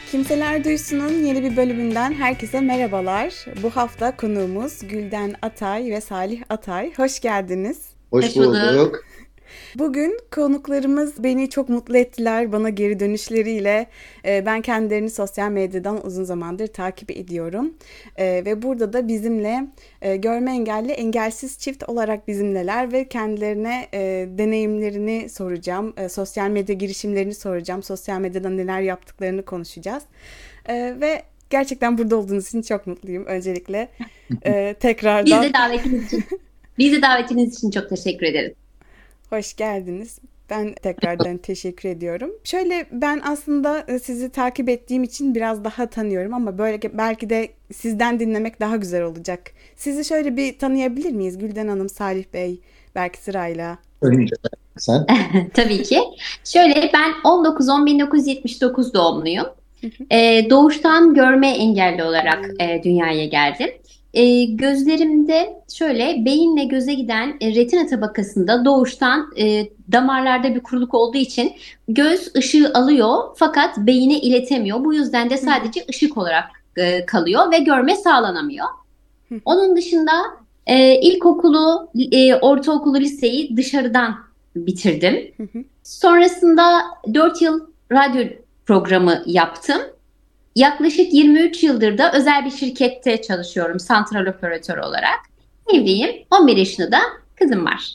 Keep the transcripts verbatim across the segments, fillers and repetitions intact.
Kimseler Duysun'un yeni bir bölümünden herkese merhabalar. Bu hafta konuğumuz Gülden Atay ve Salih Atay. Hoş geldiniz. Hoş Hoş bulduk. bulduk. Bugün konuklarımız beni çok mutlu ettiler bana geri dönüşleriyle. Ee, Ben kendilerini sosyal medyadan uzun zamandır takip ediyorum. Ee, Ve burada da bizimle e, görme engelli engelsiz çift olarak bizimleler ve kendilerine e, deneyimlerini soracağım. E, Sosyal medya girişimlerini soracağım. Sosyal medyada neler yaptıklarını konuşacağız. Ee, Ve gerçekten burada olduğunuz için çok mutluyum öncelikle. Ee, Biz tekrardan de davetiniz için, biz de davetiniz için çok teşekkür ederiz. hoş geldiniz. Ben tekrardan teşekkür ediyorum. Şöyle ben aslında e, sizi takip ettiğim için biraz daha tanıyorum ama böyle belki de sizden dinlemek daha güzel olacak. Sizi şöyle bir tanıyabilir miyiz? Gülden Hanım, Salih Bey, belki sırayla. Önce sen. Tabii ki. Şöyle ben on dokuz on bin dokuz yüz yetmiş dokuz doğumluyum. Ee, doğuştan görme engelli olarak e, dünyaya geldim. E, gözlerimde şöyle beyinle göze giden e, retina tabakasında doğuştan e, damarlarda bir kuruluk olduğu için göz ışığı alıyor fakat beyine iletemiyor. Bu yüzden de sadece ışık olarak e, kalıyor ve görme sağlanamıyor. Onun dışında e, ilkokulu, e, ortaokulu, liseyi dışarıdan bitirdim. Sonrasında dört yıl radyo programı yaptım. Yaklaşık yirmi üç yıldır da özel bir şirkette çalışıyorum santral operatörü olarak. Evliyim. on bir yaşında da kızım var.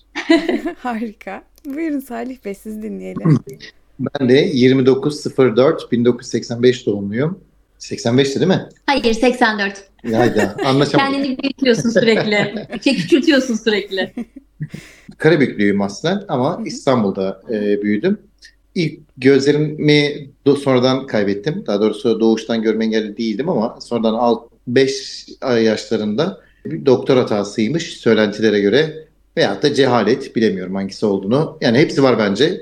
Harika. Buyurun Salih Bey, siz dinleyelim. Ben de yirmi dokuz sıfır dört bin dokuz yüz seksen beş doğumluyum. seksen beşti değil mi? Hayır, seksen dört. Hayda, anlaşamadık. Kendini büyütüyorsun sürekli. Şey, küçültüyorsun sürekli. Karabüklüyüm aslen ama İstanbul'da e, büyüdüm. İlk gözlerimi do- sonradan kaybettim. Daha doğrusu doğuştan görme engelli değildim ama sonradan beş yaşlarında bir doktor hatasıymış söylentilere göre veyahut da cehalet, bilemiyorum hangisi olduğunu. Yani hepsi var bence.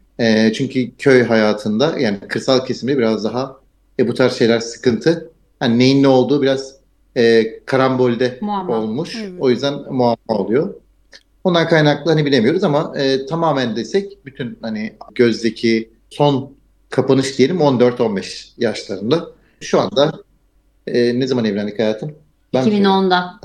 E, çünkü köy hayatında yani kırsal kesimde biraz daha e, bu tarz şeyler sıkıntı. Hani neyin ne olduğu biraz e, karambolde Muamma. olmuş. Evet. O yüzden muamma oluyor. Ondan kaynaklı hani bilemiyoruz ama e, tamamen desek bütün hani gözdeki son kapanış diyelim on dört on beş yaşlarında. Şu anda e, ne zaman evlendik hayatım? Ben iki bin onda.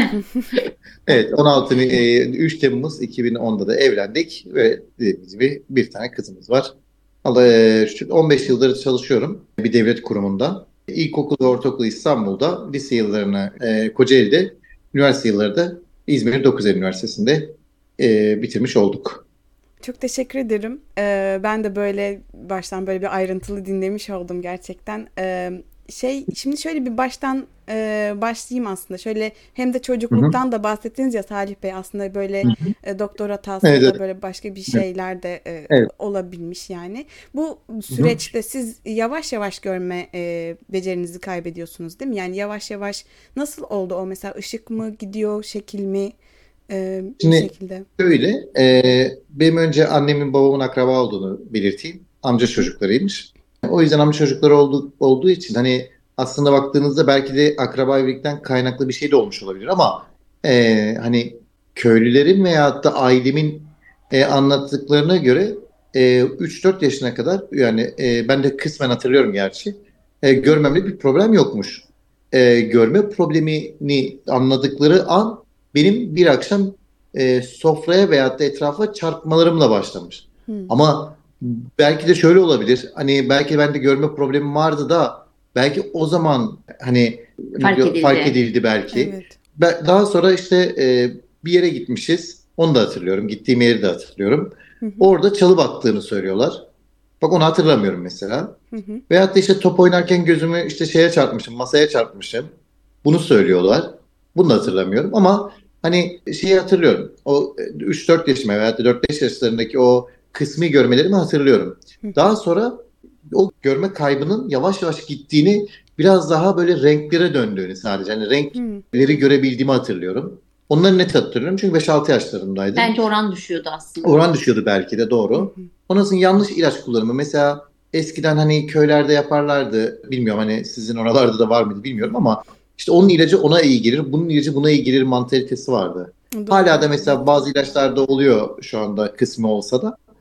evet on altı e, üç Temmuz iki bin onda da evlendik ve dediğimiz gibi bir tane kızımız var. Allah, e, şu on beş yıldır çalışıyorum bir devlet kurumunda. İlkokul ve ortaokul İstanbul'da, lise yıllarını e, Kocaeli'de, üniversite yılları da İzmir Dokuz Eylül Üniversitesi'nde e, bitirmiş olduk. Çok teşekkür ederim. Ee, ben de böyle baştan böyle bir ayrıntılı dinlemiş oldum gerçekten. Ee, şey şimdi şöyle bir baştan e, başlayayım aslında. Şöyle hem de Hı hı. çocukluktan da bahsettiniz ya Salih Bey, aslında böyle Hı hı. e, doktor hatası Evet, ya da evet. böyle başka bir Evet. şeyler de e, Evet. olabilmiş yani. Bu Hı hı. süreçte siz yavaş yavaş görme e, becerinizi kaybediyorsunuz değil mi? Yani yavaş yavaş nasıl oldu o, mesela ışık mı gidiyor, şekil mi? E, bir Şimdi şekilde. şöyle, e, benim önce annemin babamın akraba olduğunu belirteyim. Amca çocuklarıymış. O yüzden amca çocukları olduğu, olduğu için hani aslında baktığınızda belki de akraba evlilikten kaynaklı bir şey de olmuş olabilir ama e, hani köylülerin veyahut da ailemin e, anlattıklarına göre e, üç dört yaşına kadar yani e, ben de kısmen hatırlıyorum gerçi e, görmemde bir problem yokmuş. E, görme problemini anladıkları an benim bir akşam e, sofraya veyahut da etrafa çarpmalarımla başlamış. Hmm. Ama belki de şöyle olabilir. Hani belki bende görme problemim vardı da belki o zaman hani ne Fark diyor, fark edildi. edildi belki. Evet. Ben- Daha sonra işte e, bir yere gitmişiz. Onu da hatırlıyorum. Gittiğim yeri de hatırlıyorum. Hı hı. Orada çalı baktığını söylüyorlar. Bak onu hatırlamıyorum mesela. Hı hı. Veyahut da işte top oynarken gözümü işte şeye çarpmışım, masaya çarpmışım. Bunu söylüyorlar. Bunu da hatırlamıyorum ama hani şeyi hatırlıyorum. O üç dört yaşıma veyahut da dört beş yaşlarındaki o kısmi görmelerimi hatırlıyorum. Hı hı. Daha sonra o görme kaybının yavaş yavaş gittiğini, biraz daha böyle renklere döndüğünü sadece. Hani Hı. renkleri görebildiğimi hatırlıyorum. Onları net hatırlıyorum çünkü beş altı yaşlarındaydım. Bence oran düşüyordu aslında. Oran düşüyordu belki de, Hı doğru. hı. Ondan sonra yanlış ilaç kullanımı. Mesela eskiden hani köylerde yaparlardı. Bilmiyorum hani sizin oralarda da var mıydı bilmiyorum ama işte onun ilacı ona iyi gelir, bunun ilacı buna iyi gelir mantalitesi vardı. Hala Doğru. da mesela Evet. bazı ilaçlarda oluyor şu anda kısmı olsa da.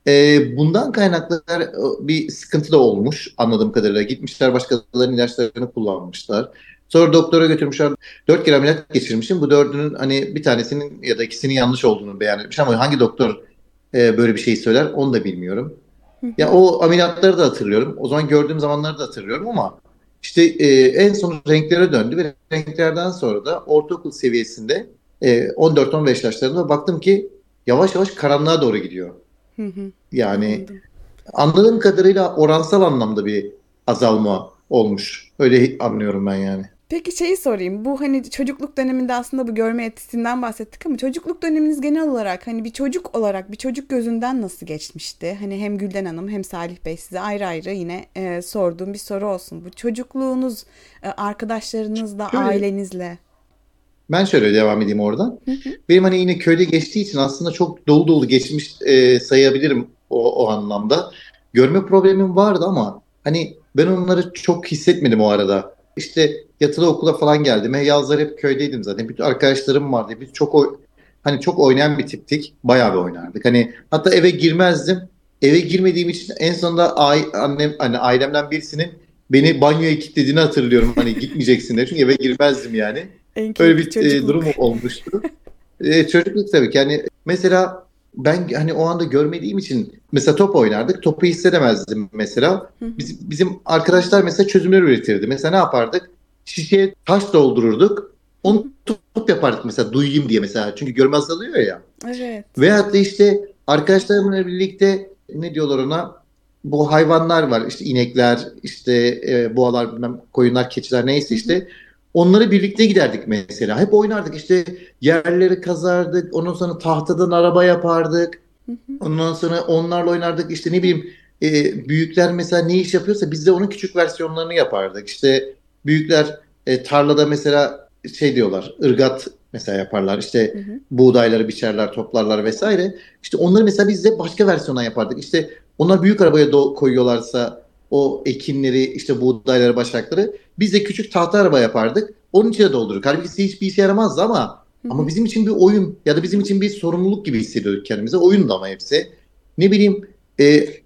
Ee, bundan kaynaklı bir sıkıntı da olmuş anladığım kadarıyla. Gitmişler başkalarının ilaçlarını kullanmışlar. Sonra doktora götürmüşler. Dört kere ameliyat geçirmişim. Bu dördünün hani bir tanesinin ya da ikisinin yanlış olduğunu beyan etmiş ama hangi doktor e, böyle bir şey söyler onu da bilmiyorum. Ya o ameliyatları da hatırlıyorum. O zaman gördüğüm zamanları da hatırlıyorum ama işte e, en son renklere döndü ve renklerden sonra da ortaokul seviyesinde e, on dört on beş yaşlarında baktım ki yavaş yavaş karanlığa doğru gidiyor. Hı hı. Yani Anladım. anladığım kadarıyla oransal anlamda bir azalma olmuş. Öyle anlıyorum ben yani. Peki şeyi sorayım. Bu hani çocukluk döneminde aslında bu görme yetisinden bahsettik ama çocukluk döneminiz genel olarak hani bir çocuk olarak bir çocuk gözünden nasıl geçmişti? Hani hem Gülden Hanım hem Salih Bey size ayrı ayrı yine e, sorduğum bir soru olsun. Bu çocukluğunuz e, arkadaşlarınızla, Şöyle, ailenizle. ben şöyle devam edeyim oradan. Hı hı, Benim hani yine köyde geçtiği için aslında çok dolu dolu geçmiş e, sayabilirim o, o anlamda. Görme problemim vardı ama hani ben onları çok hissetmedim o arada. İşte yatılı okula falan geldim. E, yazlar hep köydeydim zaten. Bütün arkadaşlarım vardı. Biz çok oy- hani çok oynayan bir tiptik. Bayağı bir oynardık. Hani hatta eve girmezdim. Eve girmediğim için en sonunda ai- annem hani ailemden birisinin beni banyoya kilitlediğini hatırlıyorum. Hani gitmeyeceksin diye. Çünkü eve girmezdim yani. en Öyle keyifli bir e, çocukluk. durum olmuştu. E, çocukluk tabii ki. Yani mesela ben hani o anda görmediğim için mesela top oynardık. Topu hissedemezdim mesela. Hı hı, Biz, bizim arkadaşlar mesela çözümler üretirdi. Mesela ne yapardık? Şişeye taş doldururduk. hı Onu hı. top, top yapardık mesela duyayım diye mesela. Çünkü görme azalıyor ya. Evet. Veyahut da işte arkadaşlarımla birlikte ne diyorlar ona? Bu hayvanlar var işte inekler, işte e, boğalar, bilmem, koyunlar, keçiler Hı neyse hı, işte. Onları birlikte giderdik mesela. Hep oynardık işte yerleri kazardık. Ondan sonra tahtadan araba yapardık. hı hı. Ondan sonra onlarla oynardık. İşte ne bileyim e, büyükler mesela ne iş yapıyorsa biz de onun küçük versiyonlarını yapardık. İşte büyükler e, tarlada mesela şey diyorlar ırgat mesela yaparlar. Hı İşte hı. buğdayları biçerler, toplarlar vesaire. İşte onları mesela biz de başka versiyondan yapardık. İşte onlar büyük arabaya do- koyuyorlarsa o ekinleri, işte buğdayları, başakları biz de küçük tahta araba yapardık. Onun içine doldurduk. Halbuki hiçbir işe yaramazdı ama Hı ama hı. bizim için bir oyun ya da bizim için bir sorumluluk gibi hissediyorduk kendimize. Oyun da ama hepsi. Ne bileyim e,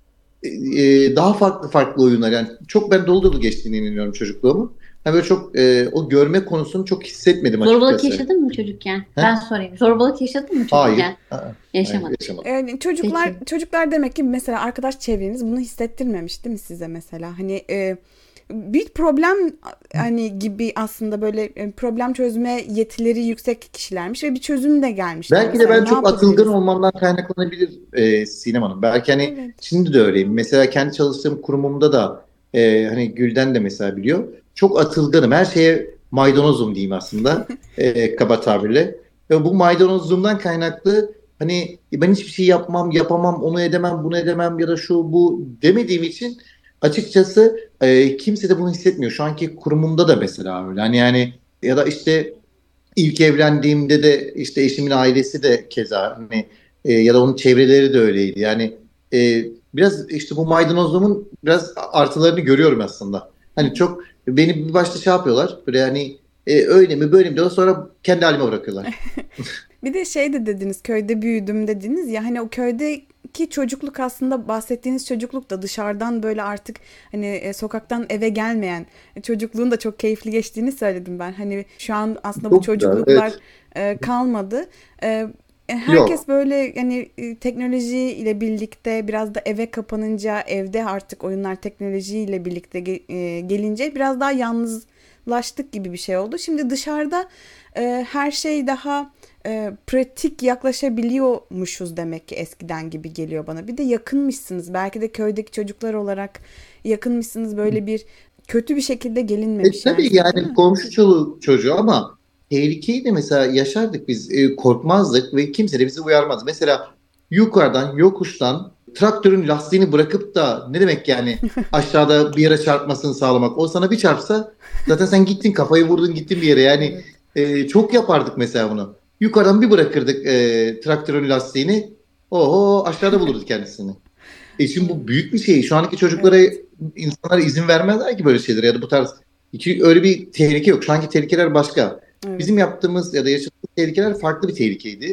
e, daha farklı farklı oyunlar. Yani çok ben dolu dolu geçtiğine inanıyorum çocukluğumu. Yani böyle çok e, o görme konusunu çok hissetmedim Zorbalık açıkçası. yaşadın mı çocukken? Heh? Ben sorayım. Zorbalık yaşadın mı Hayır. çocukken? Aa, hayır Yaşamadım. yaşamadım. Yani çocuklar Peki. çocuklar demek ki mesela arkadaş çevreniz bunu hissettirmemiş değil mi size mesela? Hani e, bir problem hani gibi aslında böyle e, problem çözme yetileri yüksek kişilermiş ve bir çözüm de gelmişler Belki de mesela. ben Hani ne çok atılgan yapabiliriz? olmamdan kaynaklanabilir e, Sinem Hanım. Belki hani Evet. şimdi de öyleyim. Mesela kendi çalıştığım kurumumda da e, hani Gülden de mesela biliyor. Çok atılganım. Her şeye maydanozum diyeyim aslında. E, kaba tabirle. Ve bu maydanozluğumdan kaynaklı hani ben hiçbir şey yapmam, yapamam, onu edemem, bunu edemem ya da şu bu demediğim için açıkçası e, kimse de bunu hissetmiyor. Şu anki kurumumda da mesela öyle. Hani yani ya da işte İlk evlendiğimde de işte eşimin ailesi de keza hani e, ya da onun çevreleri de öyleydi. Yani e, biraz işte bu maydanozluğumun biraz artılarını görüyorum aslında. Hani çok beni bir başta şey yapıyorlar. Böyle hani e, öyle mi böyle mi diyorlar sonra kendi halime bırakıyorlar. Bir de şey de dediniz köyde büyüdüm dediniz ya hani o köydeki çocukluk aslında bahsettiğiniz çocukluk da dışarıdan böyle artık hani e, sokaktan eve gelmeyen e, çocukluğun da çok keyifli geçtiğini söyledim ben. Hani şu an aslında bu Çok güzel. çocukluklar Evet. e, kalmadı. E, e, herkes Yok. böyle hani e, teknoloji ile birlikte biraz da eve kapanınca evde artık oyunlar teknolojiyle birlikte ge- e, gelince biraz daha yalnızlaştık gibi bir şey oldu. Şimdi dışarıda e, her şey daha e, pratik yaklaşabiliyormuşuz demek ki eskiden gibi geliyor bana. Bir de yakınmışsınız. Belki de köydeki çocuklar olarak yakınmışsınız. Böyle bir kötü bir şekilde E, gelinmemiş yani tabii size değil yani mi? komşu çoluğu çocuğu ama tehlikeyi de mesela yaşardık biz e, korkmazdık ve kimse de bizi uyarmaz. Mesela yukarıdan yokuştan traktörün lastiğini bırakıp da ne demek yani aşağıda bir yere çarpmasını sağlamak. O sana bir çarpsa zaten sen gittin kafayı vurdun gittin bir yere yani Evet. e, çok yapardık mesela bunu. Yukarıdan bir bırakırdık e, traktörün lastiğini oho aşağıda bulurduk kendisini. E şimdi bu büyük bir şey. Şu anki çocuklara Evet. insanlar izin vermezler ki böyle şeyler ya da bu tarz. İki, öyle bir tehlike yok. Şu anki tehlikeler başka. Evet. Bizim yaptığımız ya da yaşadığımız tehlikeler farklı bir tehlikeydi.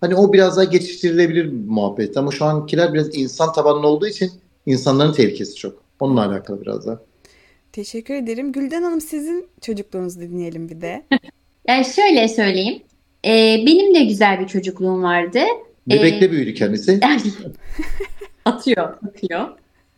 Hani o biraz daha geçiştirilebilir bir muhabbet. Ama şu ankiler biraz insan tabanlı olduğu için insanların tehlikesi çok. Onunla alakalı biraz daha. Teşekkür ederim. Gülden Hanım, sizin çocukluğunuzu dinleyelim bir de. Yani şöyle söyleyeyim. Ee, benim de güzel bir çocukluğum vardı. Ee, Bebekte büyüdü kendisi. atıyor, atıyor.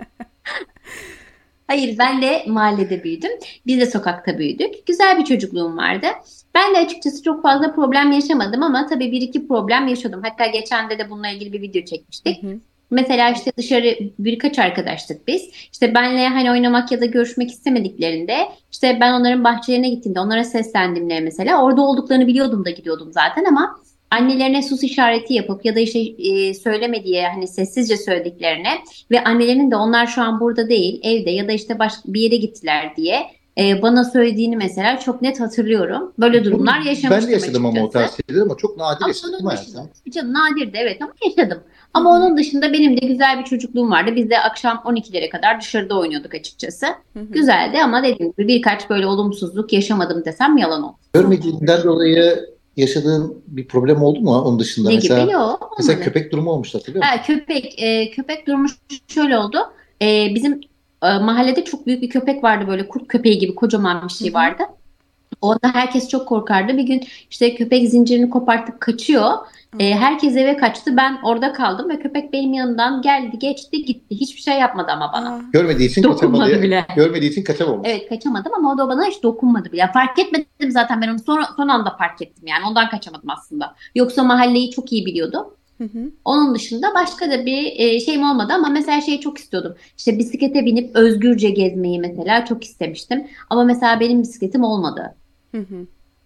Hayır, ben de mahallede büyüdüm. Biz de sokakta büyüdük. Güzel bir çocukluğum vardı. Ben de açıkçası çok fazla problem yaşamadım ama tabii bir iki problem yaşadım. Hatta geçen de de bununla ilgili bir video Hı çekmiştik. hı. Mesela işte dışarı birkaç arkadaştık biz. İşte benle hani oynamak ya da görüşmek istemediklerinde işte ben onların bahçelerine gittiğimde onlara seslendiğimde mesela orada olduklarını biliyordum da gidiyordum zaten ama annelerine sus işareti yapıp ya da işte e, söyleme diye hani sessizce söylediklerine ve annelerinin de onlar şu an burada değil evde ya da işte başka bir yere gittiler diye e, bana söylediğini mesela çok net hatırlıyorum. Böyle durumlar Ben de yaşamıştım yaşadım ama o tarz açıkçası. şeyleri ama çok nadir Ama yaşadım onun dışında hayatım. tabii canım nadirdi evet ama yaşadım. Hı Ama hı. onun dışında benim de güzel bir çocukluğum vardı. Biz de akşam on ikilere kadar dışarıda oynuyorduk açıkçası. Hı hı. Güzeldi ama dediğim gibi birkaç böyle olumsuzluk yaşamadım desem yalan olur. Çok Görmediğinden dolayı yaşadığın bir problem oldu mu onun dışında? Ne gibi? Mesela Yok mesela olmadı. köpek durumu olmuştu, hatırlıyor Ha, musun? köpek e, köpek durumu şöyle oldu. E, bizim e, mahallede çok büyük bir köpek vardı böyle kurt köpeği gibi kocaman bir Hı şey hı. vardı. Orada herkes çok korkardı. Bir gün işte köpek zincirini kopartıp kaçıyor. Ee, Aa. herkes eve kaçtı. Ben orada kaldım ve köpek benim yanımdan geldi, geçti, gitti. Hiçbir şey yapmadı ama bana. Aa. Görmediği için Dokunmadı kaçamadı. bile. Görmediği için kaçamamış. Evet kaçamadım ama o da bana hiç dokunmadı bile. Fark etmedim zaten ben onu son, son anda fark ettim yani. Ondan kaçamadım aslında. Yoksa mahalleyi çok iyi biliyordu. Hı hı. Onun dışında başka da bir e, şeyim olmadı ama mesela şeyi çok istiyordum. İşte bisiklete binip özgürce gezmeyi mesela çok istemiştim. Ama mesela benim bisikletim olmadı. Hı hı.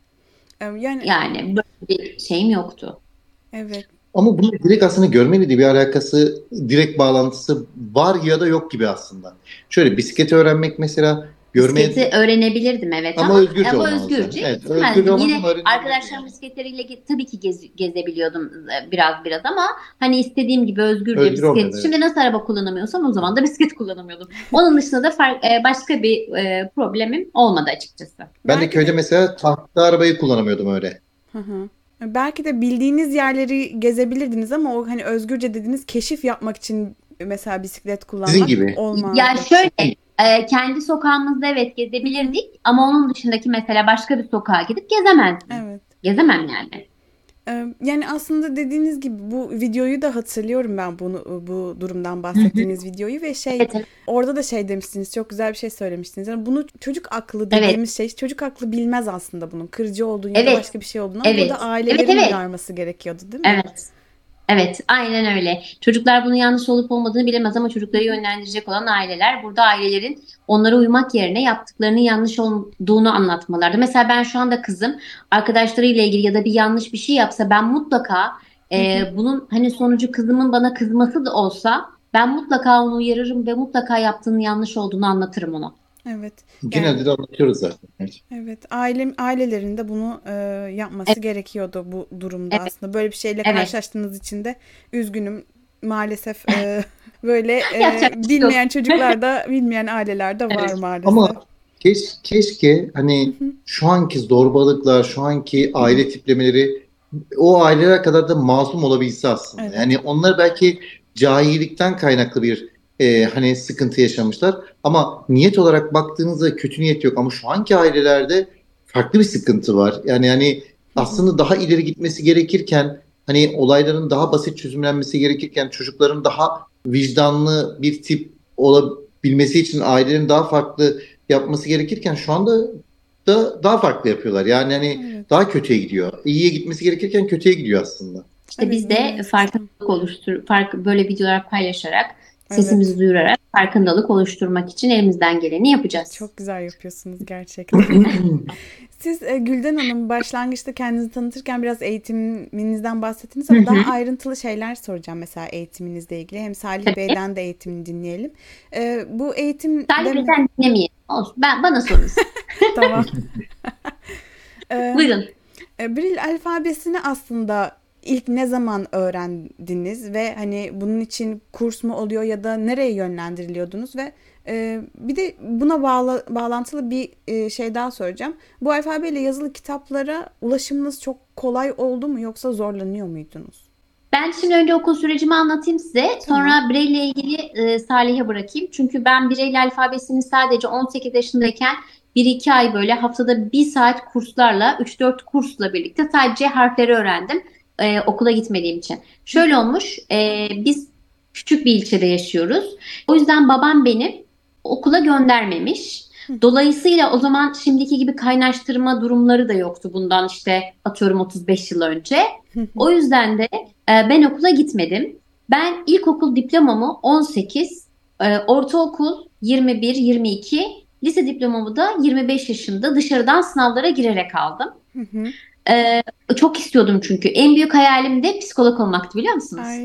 Ee, Yani Yani böyle bir şeyim yoktu. evet. Ama bunun direkt aslında görmeyle de bir alakası, direkt bağlantısı var ya da yok gibi aslında. Şöyle bisikleti öğrenmek mesela görmeye Bisikleti öğrenebilirdim evet ama ama özgürce ama olman lazım. özgürce Evet, özgür istemezdim. olman Yine ama öğrenilebilirdi arkadaşlarım yani. bisikletleriyle ge- tabii ki gez- gezebiliyordum e, biraz biraz ama hani istediğim gibi özgürce Özgür bisiklet. olmuyordu, evet. Şimdi nasıl araba kullanamıyorsam o zaman da bisiklet kullanamıyordum. Onun dışında da fark, e, başka bir e, problemim olmadı açıkçası. Ben de Belki köyde de mesela tahta arabayı kullanamıyordum öyle. hı hı. Belki de bildiğiniz yerleri gezebilirdiniz ama o hani özgürce dediğiniz keşif yapmak için mesela bisiklet Sizin kullanmak gibi. Ya olmazdı. şöyle e, kendi sokağımızda evet Hı hı. gezebilirdik ama onun dışındaki mesela başka bir sokağa gidip gezemezdim. Evet. Gezemem yani. Ee, Yani aslında dediğiniz gibi bu videoyu da hatırlıyorum ben bunu bu durumdan Hı hı. bahsettiğiniz videoyu ve şey Evet, evet. orada da şey demiştiniz, çok güzel bir şey söylemiştiniz. Yani bunu çocuk aklı Evet, dediğimiz şey çocuk aklı bilmez aslında bunun kırıcı olduğunu ya da evet, başka bir şey olduğunu ama burada evet, evet, ailelerin evet. uyarması gerekiyordu, değil mi? Evet. Evet, aynen öyle. Çocuklar bunun yanlış olup olmadığını bilemez ama Hı çocukları hı. yönlendirecek olan aileler burada ailelerin onlara uymak yerine yaptıklarının yanlış olduğunu anlatmaları. Mesela ben şu anda kızım arkadaşlarıyla ilgili ya da bir yanlış bir şey yapsa ben mutlaka Hı e, hı. bunun hani sonucu kızımın bana kızması da olsa ben mutlaka onu uyarırım ve mutlaka yaptığının yanlış olduğunu anlatırım ona. Evet. Yani Genelde de anlatıyoruz zaten. Evet. evet, ailem ailelerin de bunu e, yapması Evet, gerekiyordu bu durumda evet, aslında. Böyle bir şeyle evet. karşılaştığınız için de üzgünüm. Maalesef e, böyle e, Yapacak bir şey yok. bilmeyen çocuklar da bilmeyen aileler de var Evet. Ama maalesef. keş, keşke Hı hani hı. şu anki zorbalıklar, şu anki Hı hı. aile tiplemeleri o aileler kadar da masum olabilse aslında. Evet. Yani onlar belki cahillikten kaynaklı bir e, hani sıkıntı yaşamışlar. Ama niyet olarak baktığınızda kötü niyet yok. Ama şu anki ailelerde farklı bir sıkıntı var. Yani yani Hı hı. aslında daha ileri gitmesi gerekirken hani olayların daha basit çözümlenmesi gerekirken çocukların daha vicdanlı bir tip olabilmesi için ailelerin daha farklı yapması gerekirken şu anda da daha farklı yapıyorlar. Yani hani Evet. daha kötüye gidiyor. İyiye gitmesi gerekirken kötüye gidiyor aslında. İşte Evet, biz de dinlemesi istem. farkındalık oluştur, fark, böyle videolar paylaşarak, Evet. sesimizi duyurarak farkındalık oluşturmak için elimizden geleni yapacağız. Çok güzel yapıyorsunuz gerçekten. Siz e, Gülden Hanım başlangıçta kendinizi tanıtırken biraz eğitiminizden bahsettiniz Hı ama daha hı. ayrıntılı şeyler soracağım mesela eğitiminizle ilgili. Hem Salih Tabii. Bey'den de eğitimini dinleyelim. E, bu eğitimde Salih Bey mi? sen dinlemeyin. Olsun. Ben, bana sorunuz. Tamam. E, Buyurun. e, Bril alfabesini aslında ilk ne zaman öğrendiniz ve hani bunun için kurs mu oluyor ya da nereye yönlendiriliyordunuz ve e, bir de buna bağla, bağlantılı bir e, şey daha soracağım. Bu alfabeyle yazılı kitaplara ulaşımınız çok kolay oldu mu yoksa zorlanıyor muydunuz? Ben şimdi önce okul sürecimi anlatayım size. Sonra Tamam. bireyle ilgili e, Salih'e bırakayım. Çünkü ben Bireyli alfabesini sadece on sekiz yaşındayken bir iki ay böyle haftada bir saat kurslarla, üç dört kursla birlikte sadece harfleri öğrendim. e, okula gitmediğim için. Şöyle olmuş, e, biz küçük bir ilçede yaşıyoruz. O yüzden babam beni okula göndermemiş. Dolayısıyla o zaman şimdiki gibi kaynaştırma durumları da yoktu bundan işte atıyorum otuz beş yıl önce. O yüzden de e, ben okula gitmedim. Ben ilkokul diplomamı on sekiz, e, ortaokul yirmi bir yirmi iki, lise diplomamı da yirmi beş yaşında dışarıdan sınavlara girerek aldım. Hı hı. E, çok istiyordum çünkü. En büyük hayalim de psikolog olmaktı, biliyor musunuz? Ay,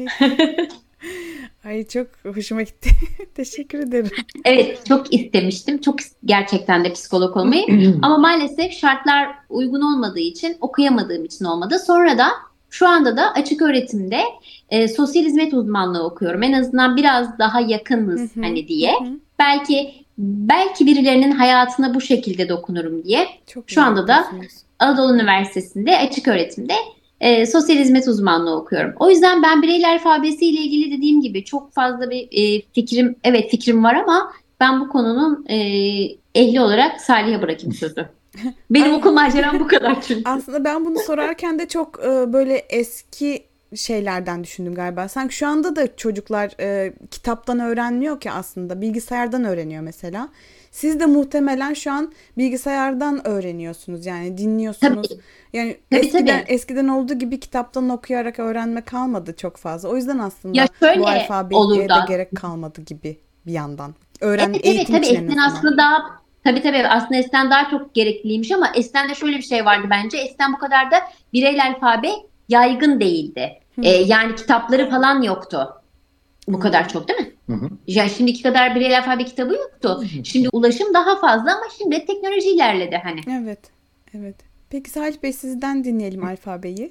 ay çok hoşuma gitti. Teşekkür ederim. Evet, çok istemiştim. Çok is- gerçekten de psikolog olmayı. Ama maalesef şartlar uygun olmadığı için, okuyamadığım için olmadı. Sonra da şu anda da açık öğretimde e, sosyal hizmet uzmanlığı okuyorum. En azından biraz daha yakınız Hı hı, hani diye. hı hı. Belki belki birilerinin hayatına bu şekilde dokunurum diye. Çok Şu iyi anda da yapıyorsunuz. Anadolu Üniversitesi'nde açık öğretimde e, sosyal hizmet uzmanlığı okuyorum. O yüzden ben Bireyli alfabesi ile ilgili dediğim gibi çok fazla bir e, fikrim, evet fikrim var ama ben bu konunun e, ehli olarak Salih'e bırakayım sözü. Benim Ay. okul maceram bu kadar çünkü. Aslında ben bunu sorarken de çok e, böyle eski şeylerden düşündüm galiba. Sanki şu anda da çocuklar e, kitaptan öğrenmiyor ki aslında. Bilgisayardan öğreniyor mesela. Siz de muhtemelen şu an bilgisayardan öğreniyorsunuz. Yani dinliyorsunuz. Tabii, Yani tabii, eskiden tabii. eskiden olduğu gibi kitaptan okuyarak öğrenme kalmadı çok fazla. O yüzden Ya aslında şöyle bu alfabeye olur de da. gerek kalmadı gibi bir yandan. Öğren Evet, evet, eğitim tabii için en eskiden azından. aslında daha tabii tabii aslında eskiden daha çok gerekliymiş ama eskiden de şöyle bir şey vardı bence. Eskiden bu kadar da bireyli alfabe yaygın değildi. Ee, Hmm, yani kitapları falan yoktu bu kadar anladım. çok, değil mi? Hı hı. Ya şimdiki kadar bireyli alfabe kitabı yoktu. Şimdi ulaşım daha fazla ama şimdi teknoloji ilerledi hani. Evet. Evet. Peki Salih Bey sizden dinleyelim alfabeyi.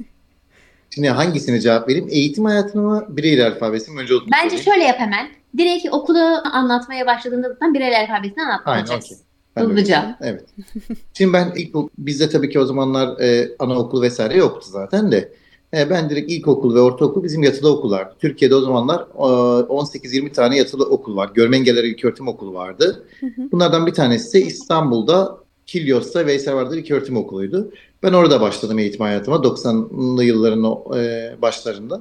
Şimdi hangisine cevap vereyim? Eğitim hayatına mı, bireyli alfabesi mi? Önce onu Bence sorayım. şöyle yap hemen. Direkt okulu anlatmaya başladığında zaten bireyli alfabesini Aynen, okey. anlatacaksın. Ben de öyle Hızlıca. düşünüyorum. Evet. Şimdi ben ilk bizde tabii ki o zamanlar e, anaokulu vesaire yoktu zaten de. E, ben direkt ilkokul ve ortaokul bizim yatılı okullar. Türkiye'de o zamanlar e, on sekiz yirmi tane yatılı okul var. Görme engellileri İlköğretim Okulu vardı. Hı hı. Bunlardan bir tanesi de İstanbul'da Kilyos'ta Veysel Vardır İlköğretim Okulu'ydu. Ben orada başladım eğitim hayatıma doksanlı yılların o, e, başlarında.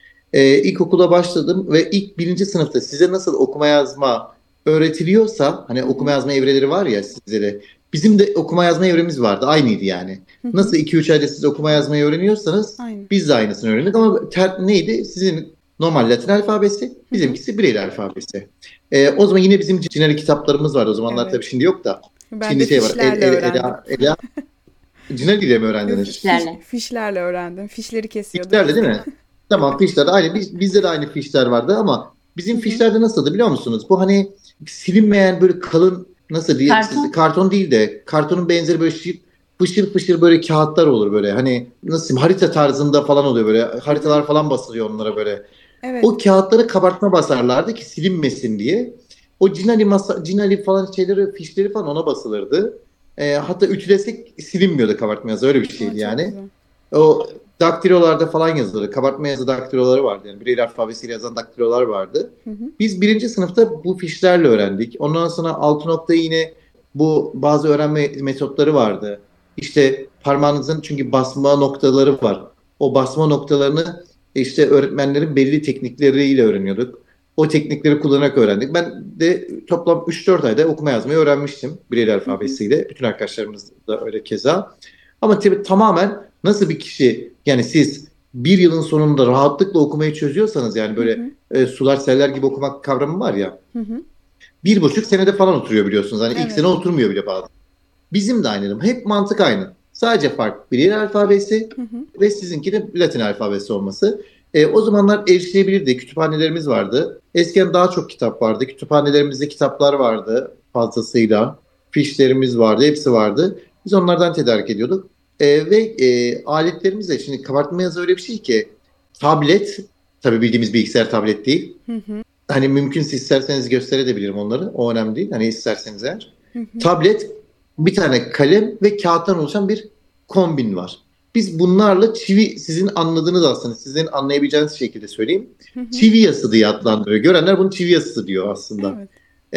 E, ilkokula başladım ve ilk birinci sınıfta size nasıl okuma yazma öğretiliyorsa, hani Hı okuma hı. yazma evreleri var ya sizlere, bizim de okuma yazma evremiz vardı. Aynıydı yani. Hı hı. Nasıl iki üç ayda siz okuma yazmayı öğreniyorsanız Aynen. biz de aynısını öğrendik ama ter, neydi? Sizin normal Latin alfabesi, Hı hı. bizimkisi Braille alfabesi. E, o zaman yine bizim cinali kitaplarımız vardı. O zamanlar Evet. tabii şimdi yok da. Ben Şimdi de şey var. El, fişlerle el, öğrendim. Ela, Ela, cinali ile mi öğrendiniz? Fiş, Fişlerle. fişlerle öğrendim. Fişleri kesiyorduk Fişlerle biz değil de. mi? Tamam, fişler. Aynı biz, bizde de aynı fişler vardı ama Hı bizim hı. fişlerde nasıldı biliyor musunuz? Bu hani silinmeyen böyle kalın, nasıl diyeyim size, Karton. karton değil de kartonun benzeri böyle şi- fışır fışır böyle kağıtlar olur böyle. Hani nasıl diyeyim, harita tarzında falan oluyor böyle. Hı hı. Haritalar falan basılıyor onlara böyle. Evet. O kağıtlara kabartma basarlardı ki silinmesin diye. O Cinali, masa, Cinali falan şeyleri, fişleri falan ona basılırdı. Ee, hatta ütülesek silinmiyordu kabartma yazı. Öyle bir Aa, şeydi çok yani. güzel. O daktilolarda falan yazılır. Kabartma yazı daktiloları vardı. Yani Braille alfabesiyle yazan daktilolar vardı. Hı hı. Biz birinci sınıfta bu fişlerle öğrendik. Ondan sonra altı nokta yine bu bazı öğrenme metotları vardı. İşte parmağınızın çünkü basma noktaları var. O basma noktalarını işte öğretmenlerin belli teknikleriyle öğreniyorduk. O teknikleri kullanarak öğrendik. Ben de toplam üç dört ayda okuma yazmayı öğrenmiştim Braille Hı hı. alfabesiyle. Bütün arkadaşlarımız da öyle keza. Ama tabii tamamen nasıl bir kişi, yani siz bir yılın sonunda rahatlıkla okumayı çözüyorsanız, yani Hı böyle hı. e, sular seller gibi okumak kavramı var ya, Hı hı. bir buçuk senede falan oturuyor biliyorsunuz. Hani ilk Evet. sene oturmuyor bile bazen. Bizim de aynı. Hep mantık aynı. Sadece fark Braille alfabesi Hı hı. ve sizinki de Latin alfabesi olması. E, o zamanlar erişilebilirdi. Kütüphanelerimiz vardı. Eskiden daha çok kitap vardı. Kütüphanelerimizde kitaplar vardı fazlasıyla. Fişlerimiz vardı. Hepsi vardı. Biz onlardan tedarik ediyorduk. E, ve e, aletlerimiz de, şimdi kabartma yazı öyle bir şey ki, tablet, tabii bildiğimiz bilgisayar tablet değil. Hı hı. Hani mümkünse isterseniz gösterebilirim onları. O önemli değil. Hani isterseniz eğer. Hı hı. Tablet, bir tane kalem ve kağıttan oluşan bir kombin var. Biz bunlarla çivi, sizin anladığınız aslında, sizin anlayabileceğiniz şekilde söyleyeyim. Hı hı. Çivi yası diye adlandırıyor. Görenler bunu çivi yası diyor aslında. Evet.